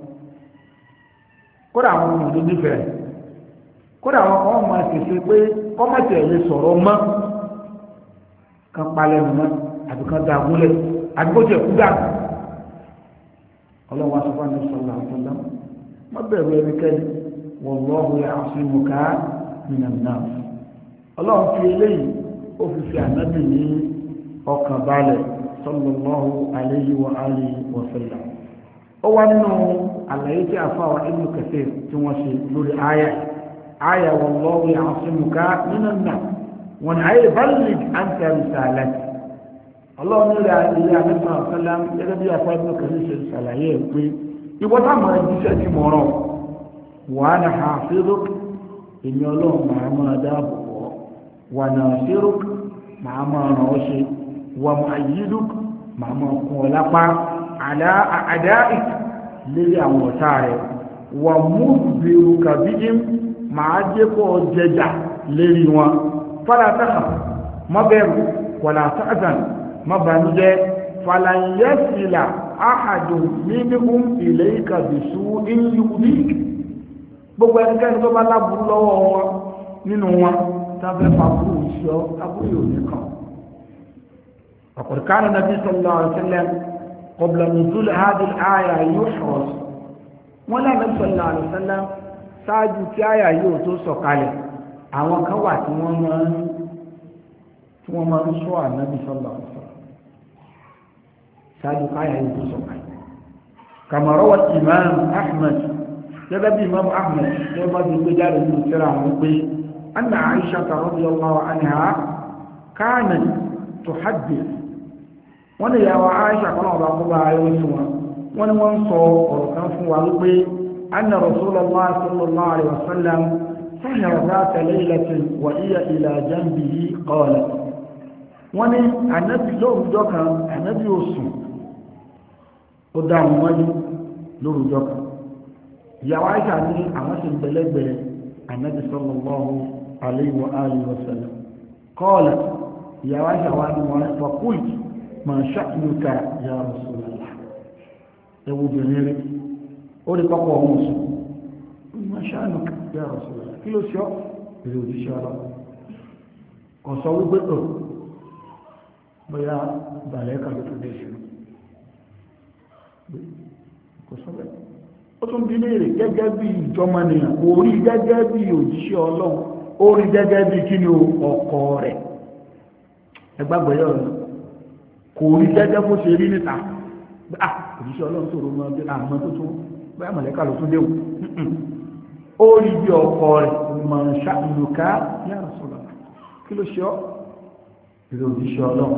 kódà àwọn ọmọ òní nífẹ̀ẹ́ kódà àwọn kan máa ṣèṣe pé kọ́mọ̀tì ẹ̀ lè sọ̀rọ̀ mọ́ kan palẹ̀ mọ́ àbí kan dá gúnlẹ̀ àbí kó tiẹ̀ kú dànù ọlọ́run wa sọ fún àná sọ̀rọ̀ àtọ́lá má bẹ̀rù ẹnikẹ́ni wallahu ya'simuka minan nas ọlọ́run fi eléyìí ó fi fi ànábì ní ọkàn balẹ̀ sallallahu alayhi wa alihi wa sallam ó wá nínú àlàyé tí a fáwọn Ibn Kathir tí wọ́n ṣe lórí àyà àyà wallahu ya'simuka minan nas wọn àyè balligh anta risalati ọlọ́run ní ilẹ̀ ilé àdúgbò àfẹ́lá gẹ́gẹ́ bí afọ́ Ibn Kathir ṣe ṣàlàyé ẹ̀ pé ìwọ́n táwọn ẹ̀jíṣẹ́ ti mọ̀ ọ́rọ̀ wa ana hafidhuk èmi ọlọ́run màá máa dáàbò wọ́ wa nasiruk màá máa ràn ọ́ ṣe wa mu'ayyiduk màá máa kún ọ lápá àdá àdáìk lérí àwọn ọ̀tá rẹ̀ wà mú bèrò kàbíyìm máa jẹ́ kó jẹjà lérí wọn fala takhaf má bẹ̀rù wala tahzan má bànújẹ́ falan yasila ahadun minhum ilayka bisu'in yu'dik gbogbo ẹnikẹ́ni tó bá láburú lọ́wọ́ wọn nínú wọn tábẹ́ fàbúrú ìṣọ́ abúrú yóò nìkan ọ̀pọ̀lọpọ̀ kan nàbí sallallahu alaihi wasallam قبل نزول هذه الآية يحرص ولا النبي صلى الله عليه وسلم ṣáájú tí àyà yóò tó sọ̀kalẹ̀ àwọn kan wà tí wọ́n máa ń tí wọ́n máa ń ṣọ́ ànábì sallallahu alaihi wasallam ṣáájú àyà yóò tó sọ̀kalẹ̀ kama rawa imam ahmed gẹ́gẹ́ bí imam ahmed tí wọ́n bá ti gbé jáde nínú tírà wọn pé anna aisha radiyallahu anha kanat tuhaddith wọ́n ní ìyàwó Aisha kan ọba kọba ayọ́ sí wọn wọ́n ní wọ́n ń sọ ọ̀rọ̀ kan fún wa wípé anna Rasulullah sallallahu alaihi wasallam sahara dhata laylatin wa hiya ila janbihi qala wọ́n ní ànábì lórúkọ kan ànábì òsùn ó dáhùn wájú lórúkọ kan ìyàwó Aisha ní àwọn sì ń bẹ̀lẹ́gbẹ̀ẹ́ ànábì sallallahu alaihi wa alihi wasallam qala ìyàwó Aisha wá ní wọn faqultu ma sha'nuka ya Rasulullah ẹwù bẹ̀rẹ̀ rẹ̀ ó rí pápọ̀ ọmọ òsùn ma sha'nuka ya Rasulullah kí ló ṣe ọ́ èrè òjíṣẹ́ ọlọ́ ọ̀sọ̀ wípé tó bóyá bàlẹ́ kan ló tó dé sí kò sọ bẹ́ẹ̀ ó tún bí léèrè gẹ́gẹ́ bí ìjọmọ̀nìyàn kò rí gẹ́gẹ́ bí òjíṣẹ́ Ọlọ́run ó rí gẹ́gẹ́ bí kí ni ọkọ rẹ̀ ẹgbàgbọ́ yọ̀ rẹ̀ kò rí gẹ́gẹ́ bó ṣe rí níta ah òjíṣẹ́ Ọlọ́run sọ̀rọ̀ mọ́ bí àmọ́ tó tún báyà mọ̀lẹ́kà ló tún déwò ó rí bí ọkọ rẹ̀ mọ̀ ṣàlùkà ya Rasulullah kí ló ṣe ọ́ ìrè òjíṣẹ́ Ọlọ́run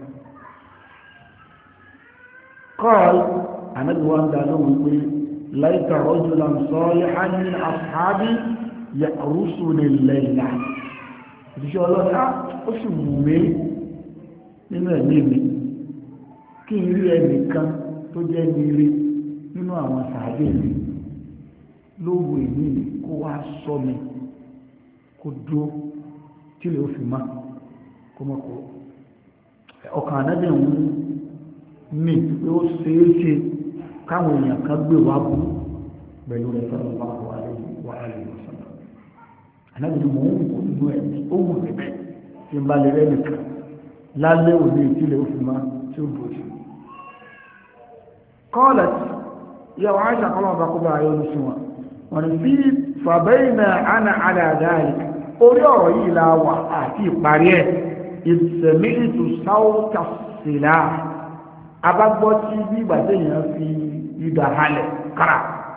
kọ́ọ̀lù ànábì wọn dá lóhùn pé laita rajulan salihan min ashabi ya'rusuni al-layla òjíṣẹ́ Ọlọ́run á ó sì wù mí nínú ẹ̀mí mi kí n rí ẹnìkan tó jẹ́ nílé nínú àwọn sàádé mi lówó èmi kó wá sọ mi kó dúró tí lè ó fi má kó mọ́ kó ọkàn ànábì ń ní pé ó ṣeé ṣe káwọn èèyàn kan gbé wá bú pẹ̀lú rẹ̀ sallallahu alaihi wa alihi wasallam ànábì ni mò ń kó nínú ẹ̀mí ó wù mí bẹ́ẹ̀ tí n bá lè rẹ́ nìkan lálẹ́ òní ìtílẹ̀ òfin máa tí ó bò sí kọ́ọ̀lẹ̀tì yíò Àìṣà kọ́lọ̀ bá kó bá ayọ́ ní ṣùgbọ́n wọ́n ni fi fàbẹ́ìnà àna àdáadáa orí ọ̀rọ̀ yìí la wà àti ìparí ẹ̀ ìsẹ̀mìlìtù sáwọ́tà sílá abágbọ́ tí bí ìgbàdé èèyàn fi ìdà halẹ̀ kára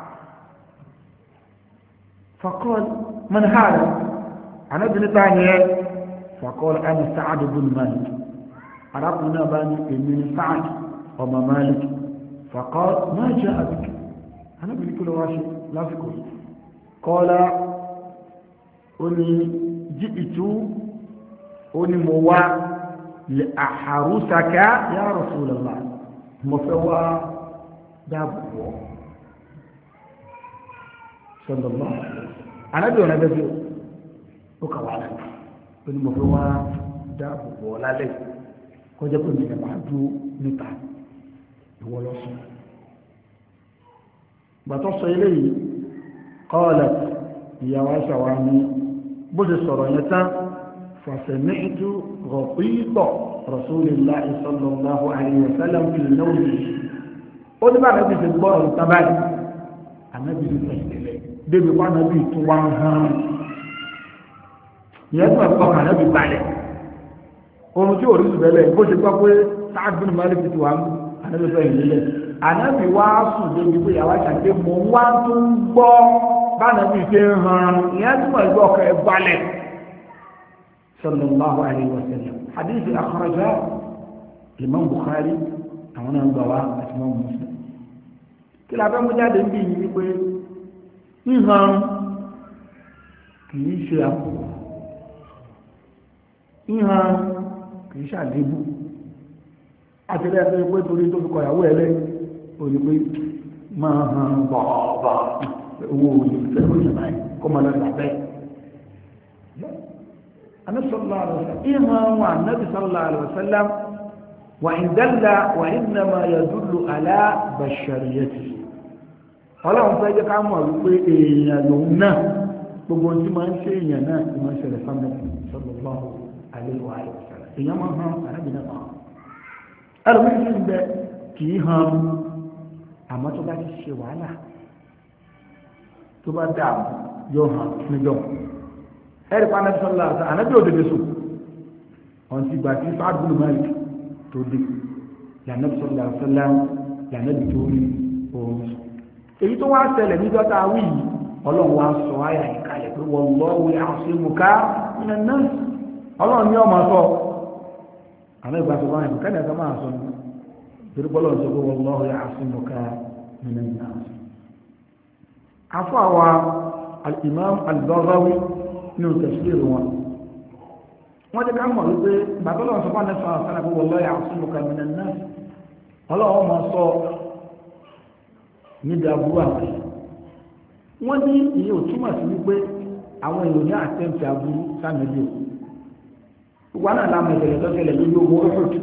fakọ́ọ̀lù mọ́nìhàrẹ̀ anábìnrin tá ní ẹ fakọ́ọ̀lù ẹni sáàdù bùn Malik arákùnrin náà bá ní èmi ní sáàdù ọmọ Malik فقال ما جاء بك أنا بلي كل راشي لا فكر قال أني جئت أني موا لأحرسك يا رسول الله مفوا دابو صلى الله عليه وسلم أنا دون هذا وكوالا أني مفوا دابو لا لي كنت أقول لك ما دو نتا ìwọ lọ sùn gbàtọ́ sọ eléyìí qalat ìyàwó àṣàwà ní bó ṣe sọ̀rọ̀ yẹn tán fasami'tu ghatiba rasulillahi sallallahu alayhi wa sallam fi nawmihi ó ní bá nàbí ti gbọ́rọ̀ tábàlì ànábì ní pẹ̀lẹ́lẹ́ débi wá nàbí tó wá ń hàn ìyẹn tó ẹ̀kọ́ ànábì balẹ̀ ohun tí ò rí sùbẹ́lẹ̀ bó ṣe gbọ́ pé Sa'd bin Malik ti wà ń anabi sọ ìlélẹ̀ ànábì wá sùn débi pé ìyàwó àṣàgbé mò ń wá tó ń gbọ́ bánàbì ṣe ń hàn ìyẹn tí wọ́n ìlú ọkọ̀ ẹ̀ balẹ̀ sallallahu alayhi wa sallam hadith akhraja imam Bukhari àwọn náà ń gbà wá àti imam Muslim kí la fẹ́ mú jáde ń bí yìí wípé híhan kìí ṣe àpò híhan kìí ṣàdébù àti lẹ́ẹ̀kẹ́ pé torí tó fi kọ ìyàwó ẹlẹ́ òní pé máa hàn bọ̀ọ̀bọ̀ owó olùfẹ́ òyìn báyìí kó máa lọ́sà bẹ́ẹ̀ Ànábì sallallahu alaihi wasallam híhan wà Ànábì sallallahu alaihi wasallam wà ìdálà wà innama yadullu ala bashariyati ọlọ́run fẹ́ jẹ́ ká mọ̀ wípé èèyàn lòun náà gbogbo tí máa ń ṣe èèyàn náà tí máa ń ṣẹlẹ̀ sáńdẹ̀ sallallahu alaihi wa sallam èèyàn máa hàn arábìnrin kan ẹlòmíín sì ń bẹ kì í hàn àmọ́ tó bá ti ṣe wàhálà tó bá dà yóò hàn níjọ́ ẹ̀rí pa anábì sallallahu alaihi wasallam anábì òdòdó sùn ọ̀n ti gbà tí Sa'd bin Malik tó dé lànàbì sallallahu alaihi wasallam lànàbì tó rí oorun sùn èyí tó wá ṣẹlẹ̀ níjọ́ tá a wí yìí ọlọ́run wá sọ àyà ìkàlẹ̀ pé wallahu ya'simuka minan nas ọlọ́run ní ọmọ sọ àwọn ìgbà tó bá yẹn kẹ́ni ẹ̀ka máa sọ ní torí pé ọlọ́run sọ pé wallahu ya'simuka minan nas. afọ àwa al-imam al-Baghawi ní tafsir wọn wọ́n ti ká mọ̀ wípé bàtà ọlọ́run sọ fún àná sọ àṣà pé wallahu ya'simuka minan nas ọlọ́run máa sọ níbi aburú àwọn wọ́n ní ìyẹn ò túmọ̀ sí wípé àwọn èèyàn ní àtẹ́ǹtì aburú sáàmìlì o wà náà láàmú ìṣẹ̀lẹ̀ lọ́sẹ̀lẹ̀ lórí owó ọ̀hún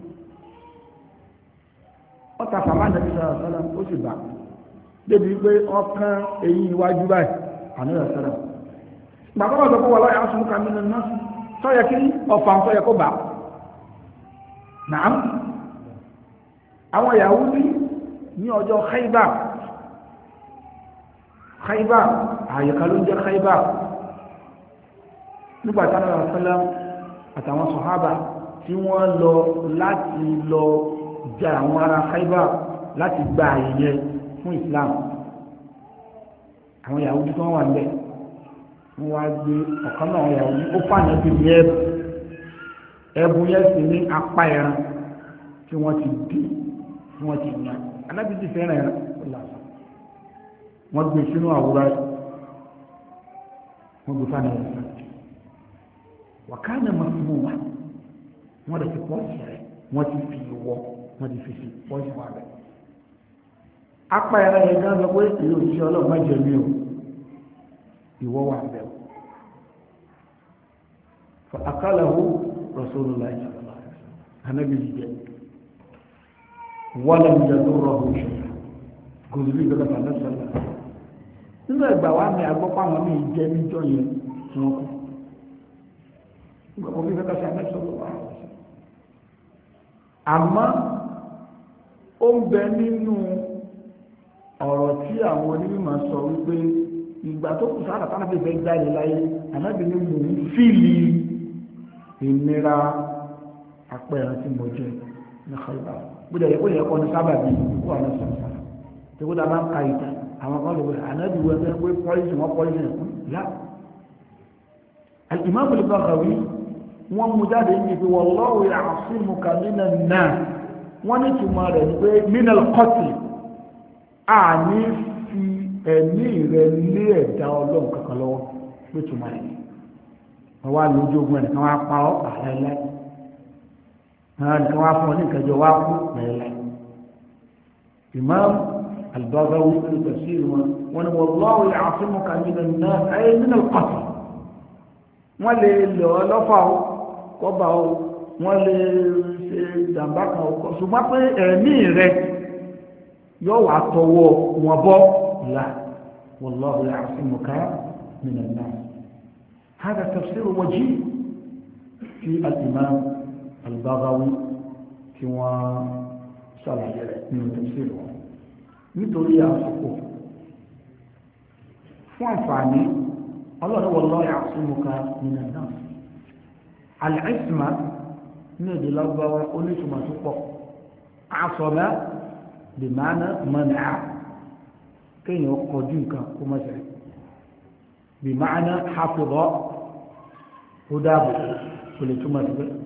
wọ́n ta fàmà nàbí sọ̀rọ̀ sọ́lá ó sì bà débi wípé wọ́n kán eyín iwájú báyìí àná yọ̀ sọ́lá gbàgbọ́ wọn sọ pé wọ́n lọ́yà ọ̀sùn kàmí nínú náà sọ́yẹ kí ọ̀fà ń sọ́yẹ kó bà nàám àwọn Yahudi ní ọjọ́ Khaybar Khaybar àyíká ló ń jẹ́ Khaybar nígbà tí Ànábì sọ́lá àtàwọn sọ̀hábà tí wọ́n lọ láti lọ jà àwọn ará Khaybar láti gba àyẹ̀yẹ fún Islam àwọn Yahudi tí wọ́n wà níbẹ̀ wọ́n wá gbé ọ̀kan náà àwọn Yahudi ó fàànà bí ní ẹ̀bù ẹ̀bù yẹn sì ní apá ẹran tí wọ́n ti dì tí wọ́n ti yàn Ànábì ti fẹ́ràn ẹran wọ́n gbé sínú àwòrán wọ́n gbé fàànà ẹran wàkánà mọ̀sùlùmù wa wọ́n lè fi pọ́ọ̀sì rẹ̀ wọ́n ti fi wọ́ wọ́n ti fi sí pọ́ọ̀sì wa rẹ̀ apá ẹran yẹn gan sọ pé èyí ò sí ọlọ́run má jẹ mí o ìwọ́ wà bẹ́ẹ̀ o fa akalahu Rasulullah sallallahu alaihi wasallam anabi jẹ wọ́n lè tó rọ̀bù ṣe gòzìlì gbẹdọ̀ fàlẹ́ sọ́lá nínú ẹgbàá wa mi àgbọ́pọ̀ àwọn mi jẹ́ níjọ́ yẹn tí wọ́n kú gbogbo bí fẹ́ká sàmẹ́ sọ́lọ́ wà àmọ́ ó ń bẹ nínú ọ̀rọ̀ tí àwọn onímọ̀ sọ wípé ìgbà tó kù sáà tánà fífẹ́ jáde láyé ànábì ní mò ń fìlì ìnira apẹ̀rẹ̀ tí mo jẹ ní Khaybar gbọ́dọ̀ yẹ kó yẹ kọ́ ní sábàbí ikú àwọn sọ̀rọ̀ tí kó dábàá ń ka ìtàn àwọn kan lè wọ ànábì wọ ẹgbẹ́ pé pọ́lísì wọn pọ́lísì ẹ̀kú yá al-Imam al-Baghawi wọ́n mú jáde ní ibi wallahu ya'simuka minan nas wọ́n ní túmọ̀ rẹ̀ ní pé minal qatl àní fi ẹ̀mí rẹ̀ lé ẹ̀dá ọlọ́run kankan lọ́wọ́ pé túmọ̀ rẹ̀ wọ́n wá lójú ogun ẹ̀ nìkan wá pa ọ́ àlẹ́lẹ́ nìkan wá fún ọ ní ìkẹjọ wá kú lẹ́lẹ́ Imam al-Baghawi ní tafsir wọn wọ́n ní wallahu ya'simuka minan nas ay minal qatl wọ́n lè lọ lọ́fà ó kọ́bà ó wọ́n lè ṣe ìjàmbá kan ọkọ̀ ṣùgbọ́n pé ẹ̀mí rẹ̀ yóò wà tọwọ́ wọn bọ́ là wallahu ya'simuka minan nas hada tafsir wajih fi al-imam al-Baghawi tí wọ́n ṣàlàyé rẹ̀ nínú tafsir wọn nítorí àsìkò fún àǹfààní ọlọ́run wallahu ya'simuka minan nas al-isma ní èdè lágbàwá onítùmọ̀ tó pọ̀ àsọ̀bá bìmánà mọ́nà kéèyàn kọjú nǹkan kó má ṣe bìmánà hafidọ́ ó dáàbò kò lè túmọ̀ sí bẹ́ẹ̀.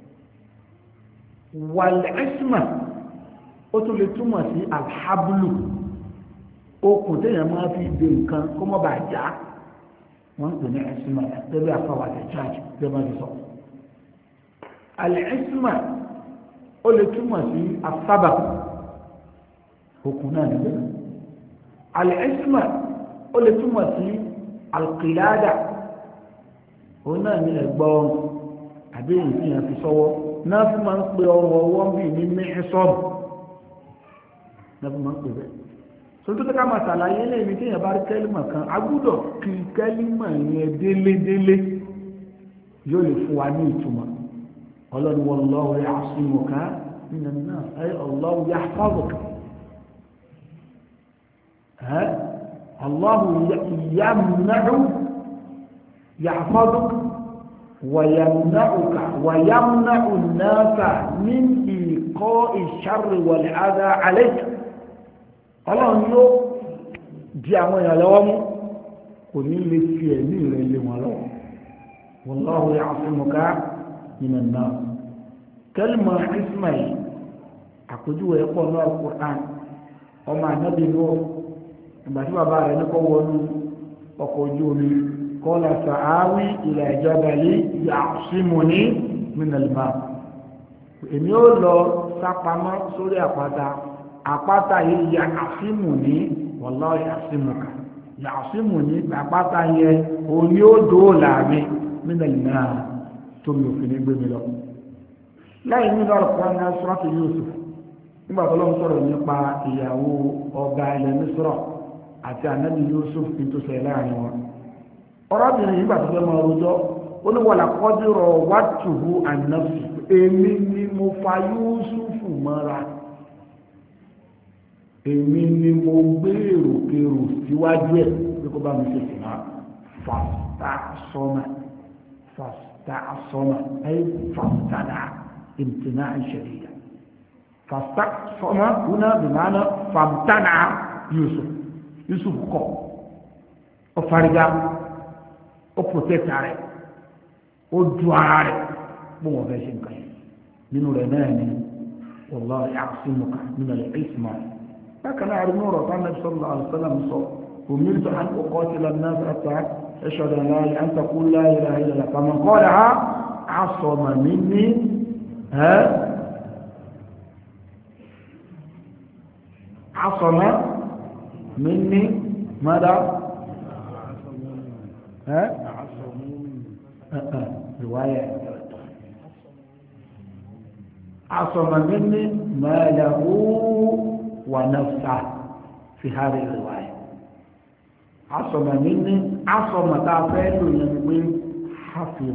wàlẹ́sìmà ó tún lè túmọ̀ sí alhablu okùn téèyàn máa fi de nǹkan kó má bàa já wọ́n ń pè ní ẹ̀sìmà tẹ́lẹ̀ àfọwọ́ àti chájì tẹ́lẹ̀ máa ti sọ. alẹ́sìmà ó lè túmọ̀ sí asábà okùn náà níbẹ̀. alẹ́sìmà ó lè túmọ̀ sí alqilada òun náà ní ẹ̀gbọ́n àbí èyí tí yẹn fi sọ́wọ́ náà fi máa ń pe ọrọ̀ ọwọ́ bíi ní mẹ́sọ́ọ̀bù náà fi máa ń pè bẹ́ẹ̀. sọ́tún tó ká máa ṣàlàyé lẹ́yìn tí yẹn bá rí kẹ́límọ̀ kan agbúdọ̀ kí kẹ́límọ̀ yẹn délédélé yóò lè fún wa ní ìtumọ̀. ọlọ́run wallahu ya'simuka minan nas ay Allahu yahfazuka. Allahu yamna'u يحفظك ويمنعك ويمنع الناس من إيقاع الشر والأذى عليك ọlọ́run yóò di àwọn èèyàn lọ́wọ́ mú kò ní lè fi ẹ̀mí rẹ̀ lé wọn lọ́wọ́ wallahu ya'simuka minan nas kẹ́lìmọ̀ ismail àpèjúwe ẹ̀pọ̀ náà Qur'an ọmọ ànábì ló ìgbà tí bàbá rẹ̀ ní kọ́ wọnú ọkọ̀ ojú omi قال سآوي إلى جبل يعصمني من الماء èmi ó lọ sápamọ́ sórí àpáta àpáta yìí ya'simuni wallahu ya'simuka ya'simuni àpáta yẹn òní ó dóòlà mi min al-ma' tó mi ò fi ní gbé mi lọ. láì nínú Al-Qur'an ní suratu Yusuf nígbà tó lọ́n sọ̀rọ̀ nípa ìyàwó ọba ilẹ̀ Misra àti ànábì Yusuf ní tó ṣẹlẹ̀ láàrin wọn. ọ̀rọ̀bìnrin yìí bàtà fẹ́ máa rojọ́ ó ní wàlà kọ́dúrọ̀ wàtúhù ànáfì èmi ni mo fa Yúsúfù mọ́ra èmi ni mo gbé èròkèrò síwájú ẹ̀ pé kó bá mi ṣe fìlà fàstà sọ́mà fàstà sọ́mà ẹ̀ fàstàdà ìmtìnà ìṣẹ̀lẹ̀ fàstà sọ́mà kúnà bìmánà fàmtànà Yusuf Yusuf kọ̀ ọ fariga ó protect rẹ̀ ó du ara rẹ̀ bó wọn fẹ́ ṣe nǹkan yẹn nínú rẹ̀ náà ni wallahu ya'simuka minal isma bákan náà àrùn ọ̀rọ̀ tá nàbí sallallahu alaihi wasallam sọ umirtu an uqatila an-nas hatta yashhadu an la ilaha illa anta qul la ilaha illa Allah faman qalaha 'asama minni ha 'asama minni ماذا ها رواية عصم مني ماله ونفسه في هذه الرواية عصم مني عصم تعفل ينوي حفظ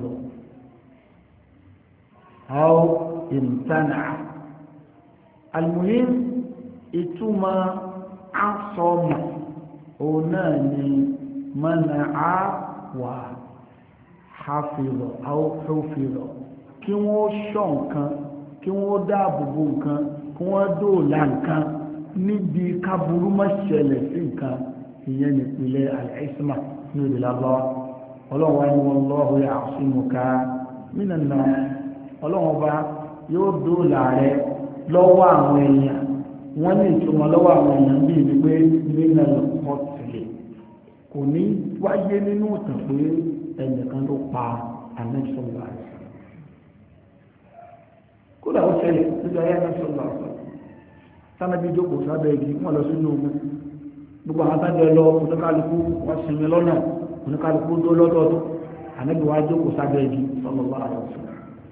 أو امتنع المهم إتما عصم هناني منع وحفظ أو حفظ kí wọ́n ṣọ́ nǹkan kí wọ́n dáàbò bo nǹkan kí wọ́n dóòlà nǹkan níbi káburú má ṣẹlẹ̀ sí nǹkan ìyẹn nípìnlẹ̀ al-isma ní èdè lábáwá ọlọ́run wa ni wallahu ya'simuka minan nas ọlọ́run ọba yóò dóòlà rẹ lọ́wọ́ àwọn èèyàn wọ́n ní ìtumọ̀ lọ́wọ́ àwọn èèyàn bíi ní pé nínú ọ̀tẹ̀lẹ̀ kò ní wáyé nínú ìtàn pé ẹnìkan ló pa anẹ́sọ̀lá rẹ̀ kódà ó ṣẹlẹ̀ nígbà ayé anẹ́sọ̀lá rẹ̀ sánábí jókòó sábẹ́ igi wọ́n lọ sínú ogun gbogbo àwọn sábẹ́ lọ oníkálukú wọ́n sinmi lọ́nà oníkálukú dó lọ́dọọdún ànábì wá jókòó sábẹ́ igi sallallahu alaihi wasallam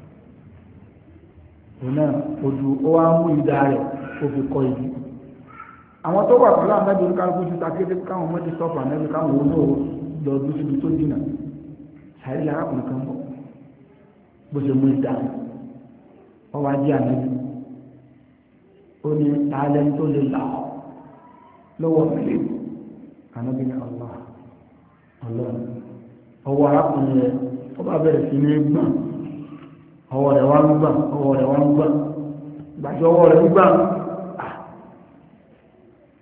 òun náà ojú ó wá mú ìdá rẹ̀ ó fi kọ́ igi àwọn tó wà pẹ̀lú ànábì oníkálukú ti ta kéde káwọn ọmọdé sọ́ọ̀fù ànábì káwọn owó náà lọ dúró síbi tó dínà sàrí arákùnrin kan bọ̀ bó ṣe mú ìdá ọ wá jí ànábì ó ní tààlẹ́ tó lè là ọ́ lọ́wọ́ mílíọ̀ ànábì ní Allah ọlọ́run ọwọ́ arákùnrin rẹ̀ ó bá bẹ̀rẹ̀ sí ní gbọ̀n ọwọ́ rẹ̀ wá ń gbọ̀n ọwọ́ rẹ̀ wá ń gbọ̀n gbàjọ́ ọwọ́ rẹ̀ ń gbọ̀n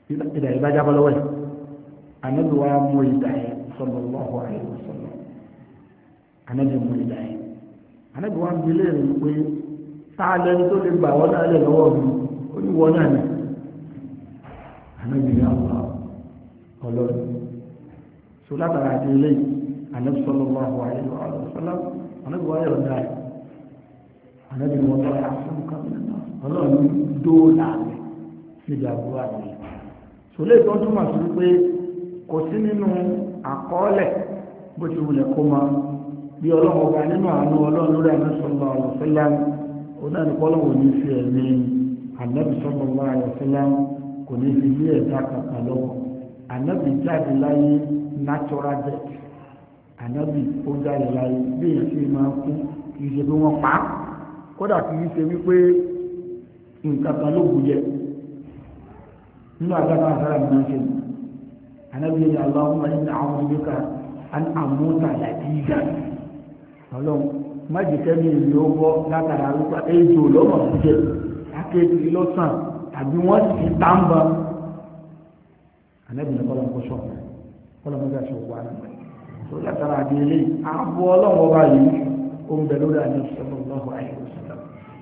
ìdá ìbá jábọ́ lọ́wọ́ ẹ̀ ànábì wa mú ìdá yẹn sallallahu alaihi wasallam ànábì mú ìdá yẹn ànábì wa ń bi léèrè pé tá a lẹni tó lè gbà wọ́n náà lè lọ́wọ́ mi ó ní wọ́n náà ní ànábì ní àwọn ọlọ́run so látara àti ilé ànábì sallallahu alaihi wasallam ànábì wa yọ̀ dáa ànábì wọn lọ yà fún kàmínà ọlọ́run dóòlà rẹ̀ níbi àbúrò àwọn yìí sọlẹ́ ìtọ́ túmọ̀ sí pé kò sí nínú àkọọ́lẹ̀ bó ti wulẹ̀ kó máa bí ọlọ́run ọba nínú àánú ọlọ́run lórí ànábì sallallahu alaihi wasallam onáà ní pọ́lọ́wọ́ ní fi ẹ̀mí ànábì sallallahu alaihi wasallam kò ní fi bí ẹ̀dá kankan lọ́wọ́ ànábì jáde láyé natural death ànábì ó jáde láyé bí èyí ṣe máa kú kì í ṣe bí wọ́n pa á kódà kì í ṣe wípé nǹkan kan ló bù jẹ nínú àgbàdo àtàrà mi náà ṣe ní ànábì ní Allahumma inni a'udhu bika an amuta ladiza ọlọ́run májèké mi ìlú ó bọ́ látara wípé ejò lọ́mọ jẹ akéèké lọ́sàn tàbí wọ́n sì tá ń bọ̀ ànábì ní kọ́lọ́ kó sọ kọ́lọ́ mọ́tà ṣe wà nígbà tó látara àdéhìlé ààbò ọlọ́run ọba yìí ó ń bẹ lórí ànábì sallallahu alaihi wasallam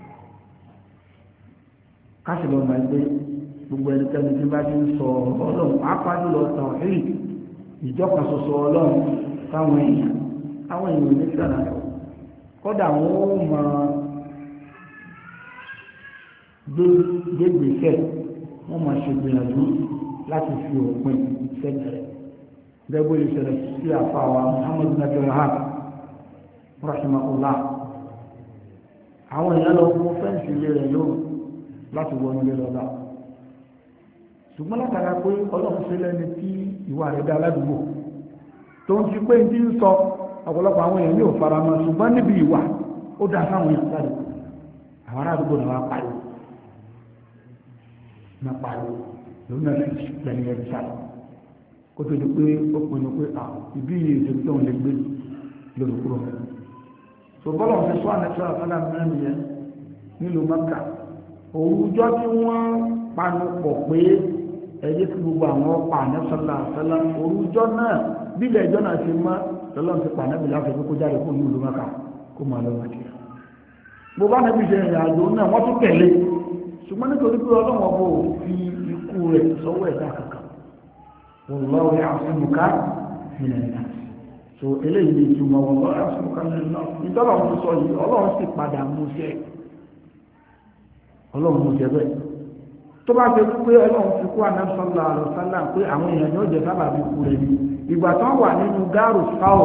káṣí lọ máa gbé gbogbo ẹnikẹ́ni tí bá ti ń sọ ọlọ́run apájú lọ tàn èyí ìjọkan ṣoṣo ọlọ́run táwọn èèyàn àwọn èèyàn ní sàrà rẹ̀ kódà wọn ó mọ gbégbèsè wọn mọ ṣègbìyànjú láti fi òpin sẹ́yìn rẹ̀ gẹ́gbó ìṣẹ̀lẹ̀ sí àfàwà Muhammadu nabilah rahimahullah àwọn èèyàn lọ fún fẹ́ǹsì ilé rẹ̀ lóru láti wọ ilé lọ́la ṣùgbọ́n látara pé ọlọ́run ṣe lẹ́ni tí ìwà rẹ̀ dá aládùúgbò tó ń fi pé ní ń sọ ọ̀pọ̀lọpọ̀ àwọn èèyàn yóò fara mọ́ ṣùgbọ́n níbi ìwà ó dá sáwọn èèyàn sáré àwọn ará àdúgbò náà wá pariwo náà pariwo lóun náà fi lẹ́ni ẹ̀rí sáré kó tó di pé ó pinnu pé à ìbí yìí ìṣèlú tó ń lè gbé lórí kúrò mẹ́rin ṣùgbọ́n ọ̀sẹ̀ sọ ànẹ́sọ̀ àfẹ́lá mẹ́rin yẹn nílùú Mẹ́kà òwújọ́ tí wọ́n panu pọ̀ pé ẹjẹ́ kí gbogbo àwọn ọ̀pá ànẹ́sọ̀lá àfẹ́lá òwújọ́ náà bílẹ̀ ẹjọ́ náà ti mọ́ lọ́lọ́run ti pa ànẹ́bì láti fi kó jáde kó nílùú Mẹ́kà kó máa lọ́wọ́ kí gbogbo ànẹ́bì ṣe ìrìn àjò náà wọ́n tún tẹ̀lé ṣùgbọ́n nítorí pé ọlọ́run ọbọ̀ fi ikú rẹ̀ sọ́wọ́ ẹ̀dá kankan wallahu ya'simuka minan nas so eléyìí lè túmọ̀ wallahu ya'simuka minan nas ìjọba òun sọ yìí ọlọ́run sì padà mú ṣẹ́ ọlọ́run mú ṣẹ́ bẹ́ẹ̀ tó bá ṣe pé ọlọ́run fi kú ànábì sallallahu alaihi wasallam pé àwọn èèyàn yóò jẹ sábà bí kú rẹ̀ ni ìgbà tó wà nínú gáàrù sáwọ̀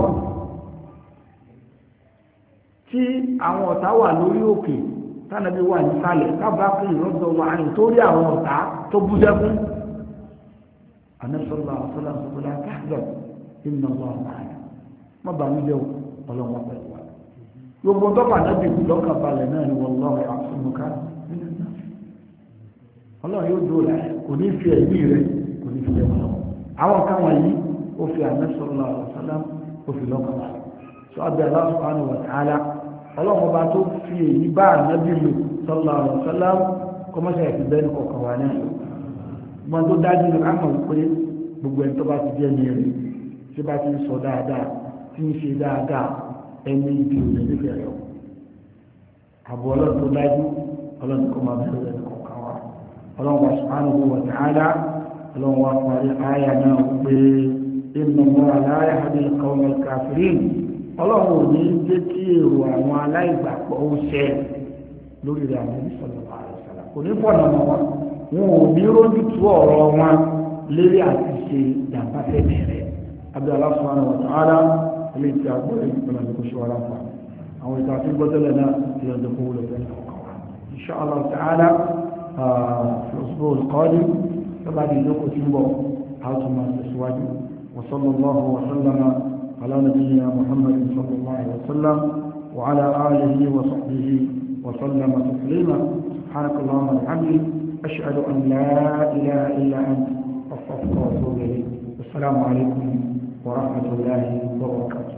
tí àwọn ọ̀tá wà lórí òkè tánàbí wà nísàlẹ̀ kábàá pé ìrọ́dọ̀ wà ní torí àwọn ọ̀tá tó bú jẹ́kún ànábì sallallahu alaihi wasallam sọ pé láti àjọ inna Allaha ma'ana má bà mí jẹ́ ọlọ́run pẹ̀lú wa gbogbo tó bà nábì lọ́kàn balẹ̀ náà ni wallahu ya'simuka minan nas ọlọ́run yóò dúró láyé kò ní fi ẹ̀mí rẹ̀ kò ní fi ẹ̀mí lọ àwọn kan wọ̀nyí ó fi ànábì sallallahu alaihi wasallam ó fi lọ́kàn balẹ̀ sọ abẹ́ Allah subhanahu wa ta'ala ọlọ́run ọba tó fi èyí bá ànábì lò sallallahu alaihi wasallam kọ́mọ́sẹ̀ ẹ̀fì bẹ́ẹ̀ ní kọ̀ọ̀kan wà náà gbọ́n tó dájú ní káàmọ̀ wípé gbogbo ẹni tó bá ti jẹ́ ní rẹ̀ tí bá ti ń sọ dáadáa tí ń ṣe dáadáa ẹni ibi òní nífẹ̀ẹ́ rẹ̀ àbọ̀ ọlọ́run tó dájú ọlọ́run kọ́ máa bẹ̀rẹ̀ rẹ̀ kọ̀ọ̀kan wà ọlọ́run wa subhanahu wa ta'ala ọlọ́run wa parí àyà náà pé inna Allaha la yahdi al-qawma al-kafirin ọlọ́run ò ní jẹ́ kí èrò àwọn aláìgbàgbọ́ ó ṣẹ lórí rẹ̀ àwọn sallallahu alaihi wasallam kò ní fọ̀nà mọ́ wọn wọn ò ní rójú tú ọ̀rọ̀ wọn lérí àti ṣe jàǹbá fẹ́mi rẹ̀ abẹ́ Allah subhanahu wa ta'ala ilé tí a gbọ́ èyí pẹ̀lú àdúgbò ṣe wà láǹfà àwọn ìta tí gbọ́tẹ́lẹ̀ náà ti ọjọ́ kó wúlò fẹ́ insha Allah ta'ala فالأسبوع القادم فبعد ذلك تنبع عاصمة السواج وصلى الله وسلم على نبينا محمد صلى الله عليه وسلم وعلى آله وصحبه وسلم تسليما سبحانك اللهم وبحمدك أشهد أن لا إله إلا أنت أستغفرك وأتوب إليك السلام عليكم ورحمة الله وبركاته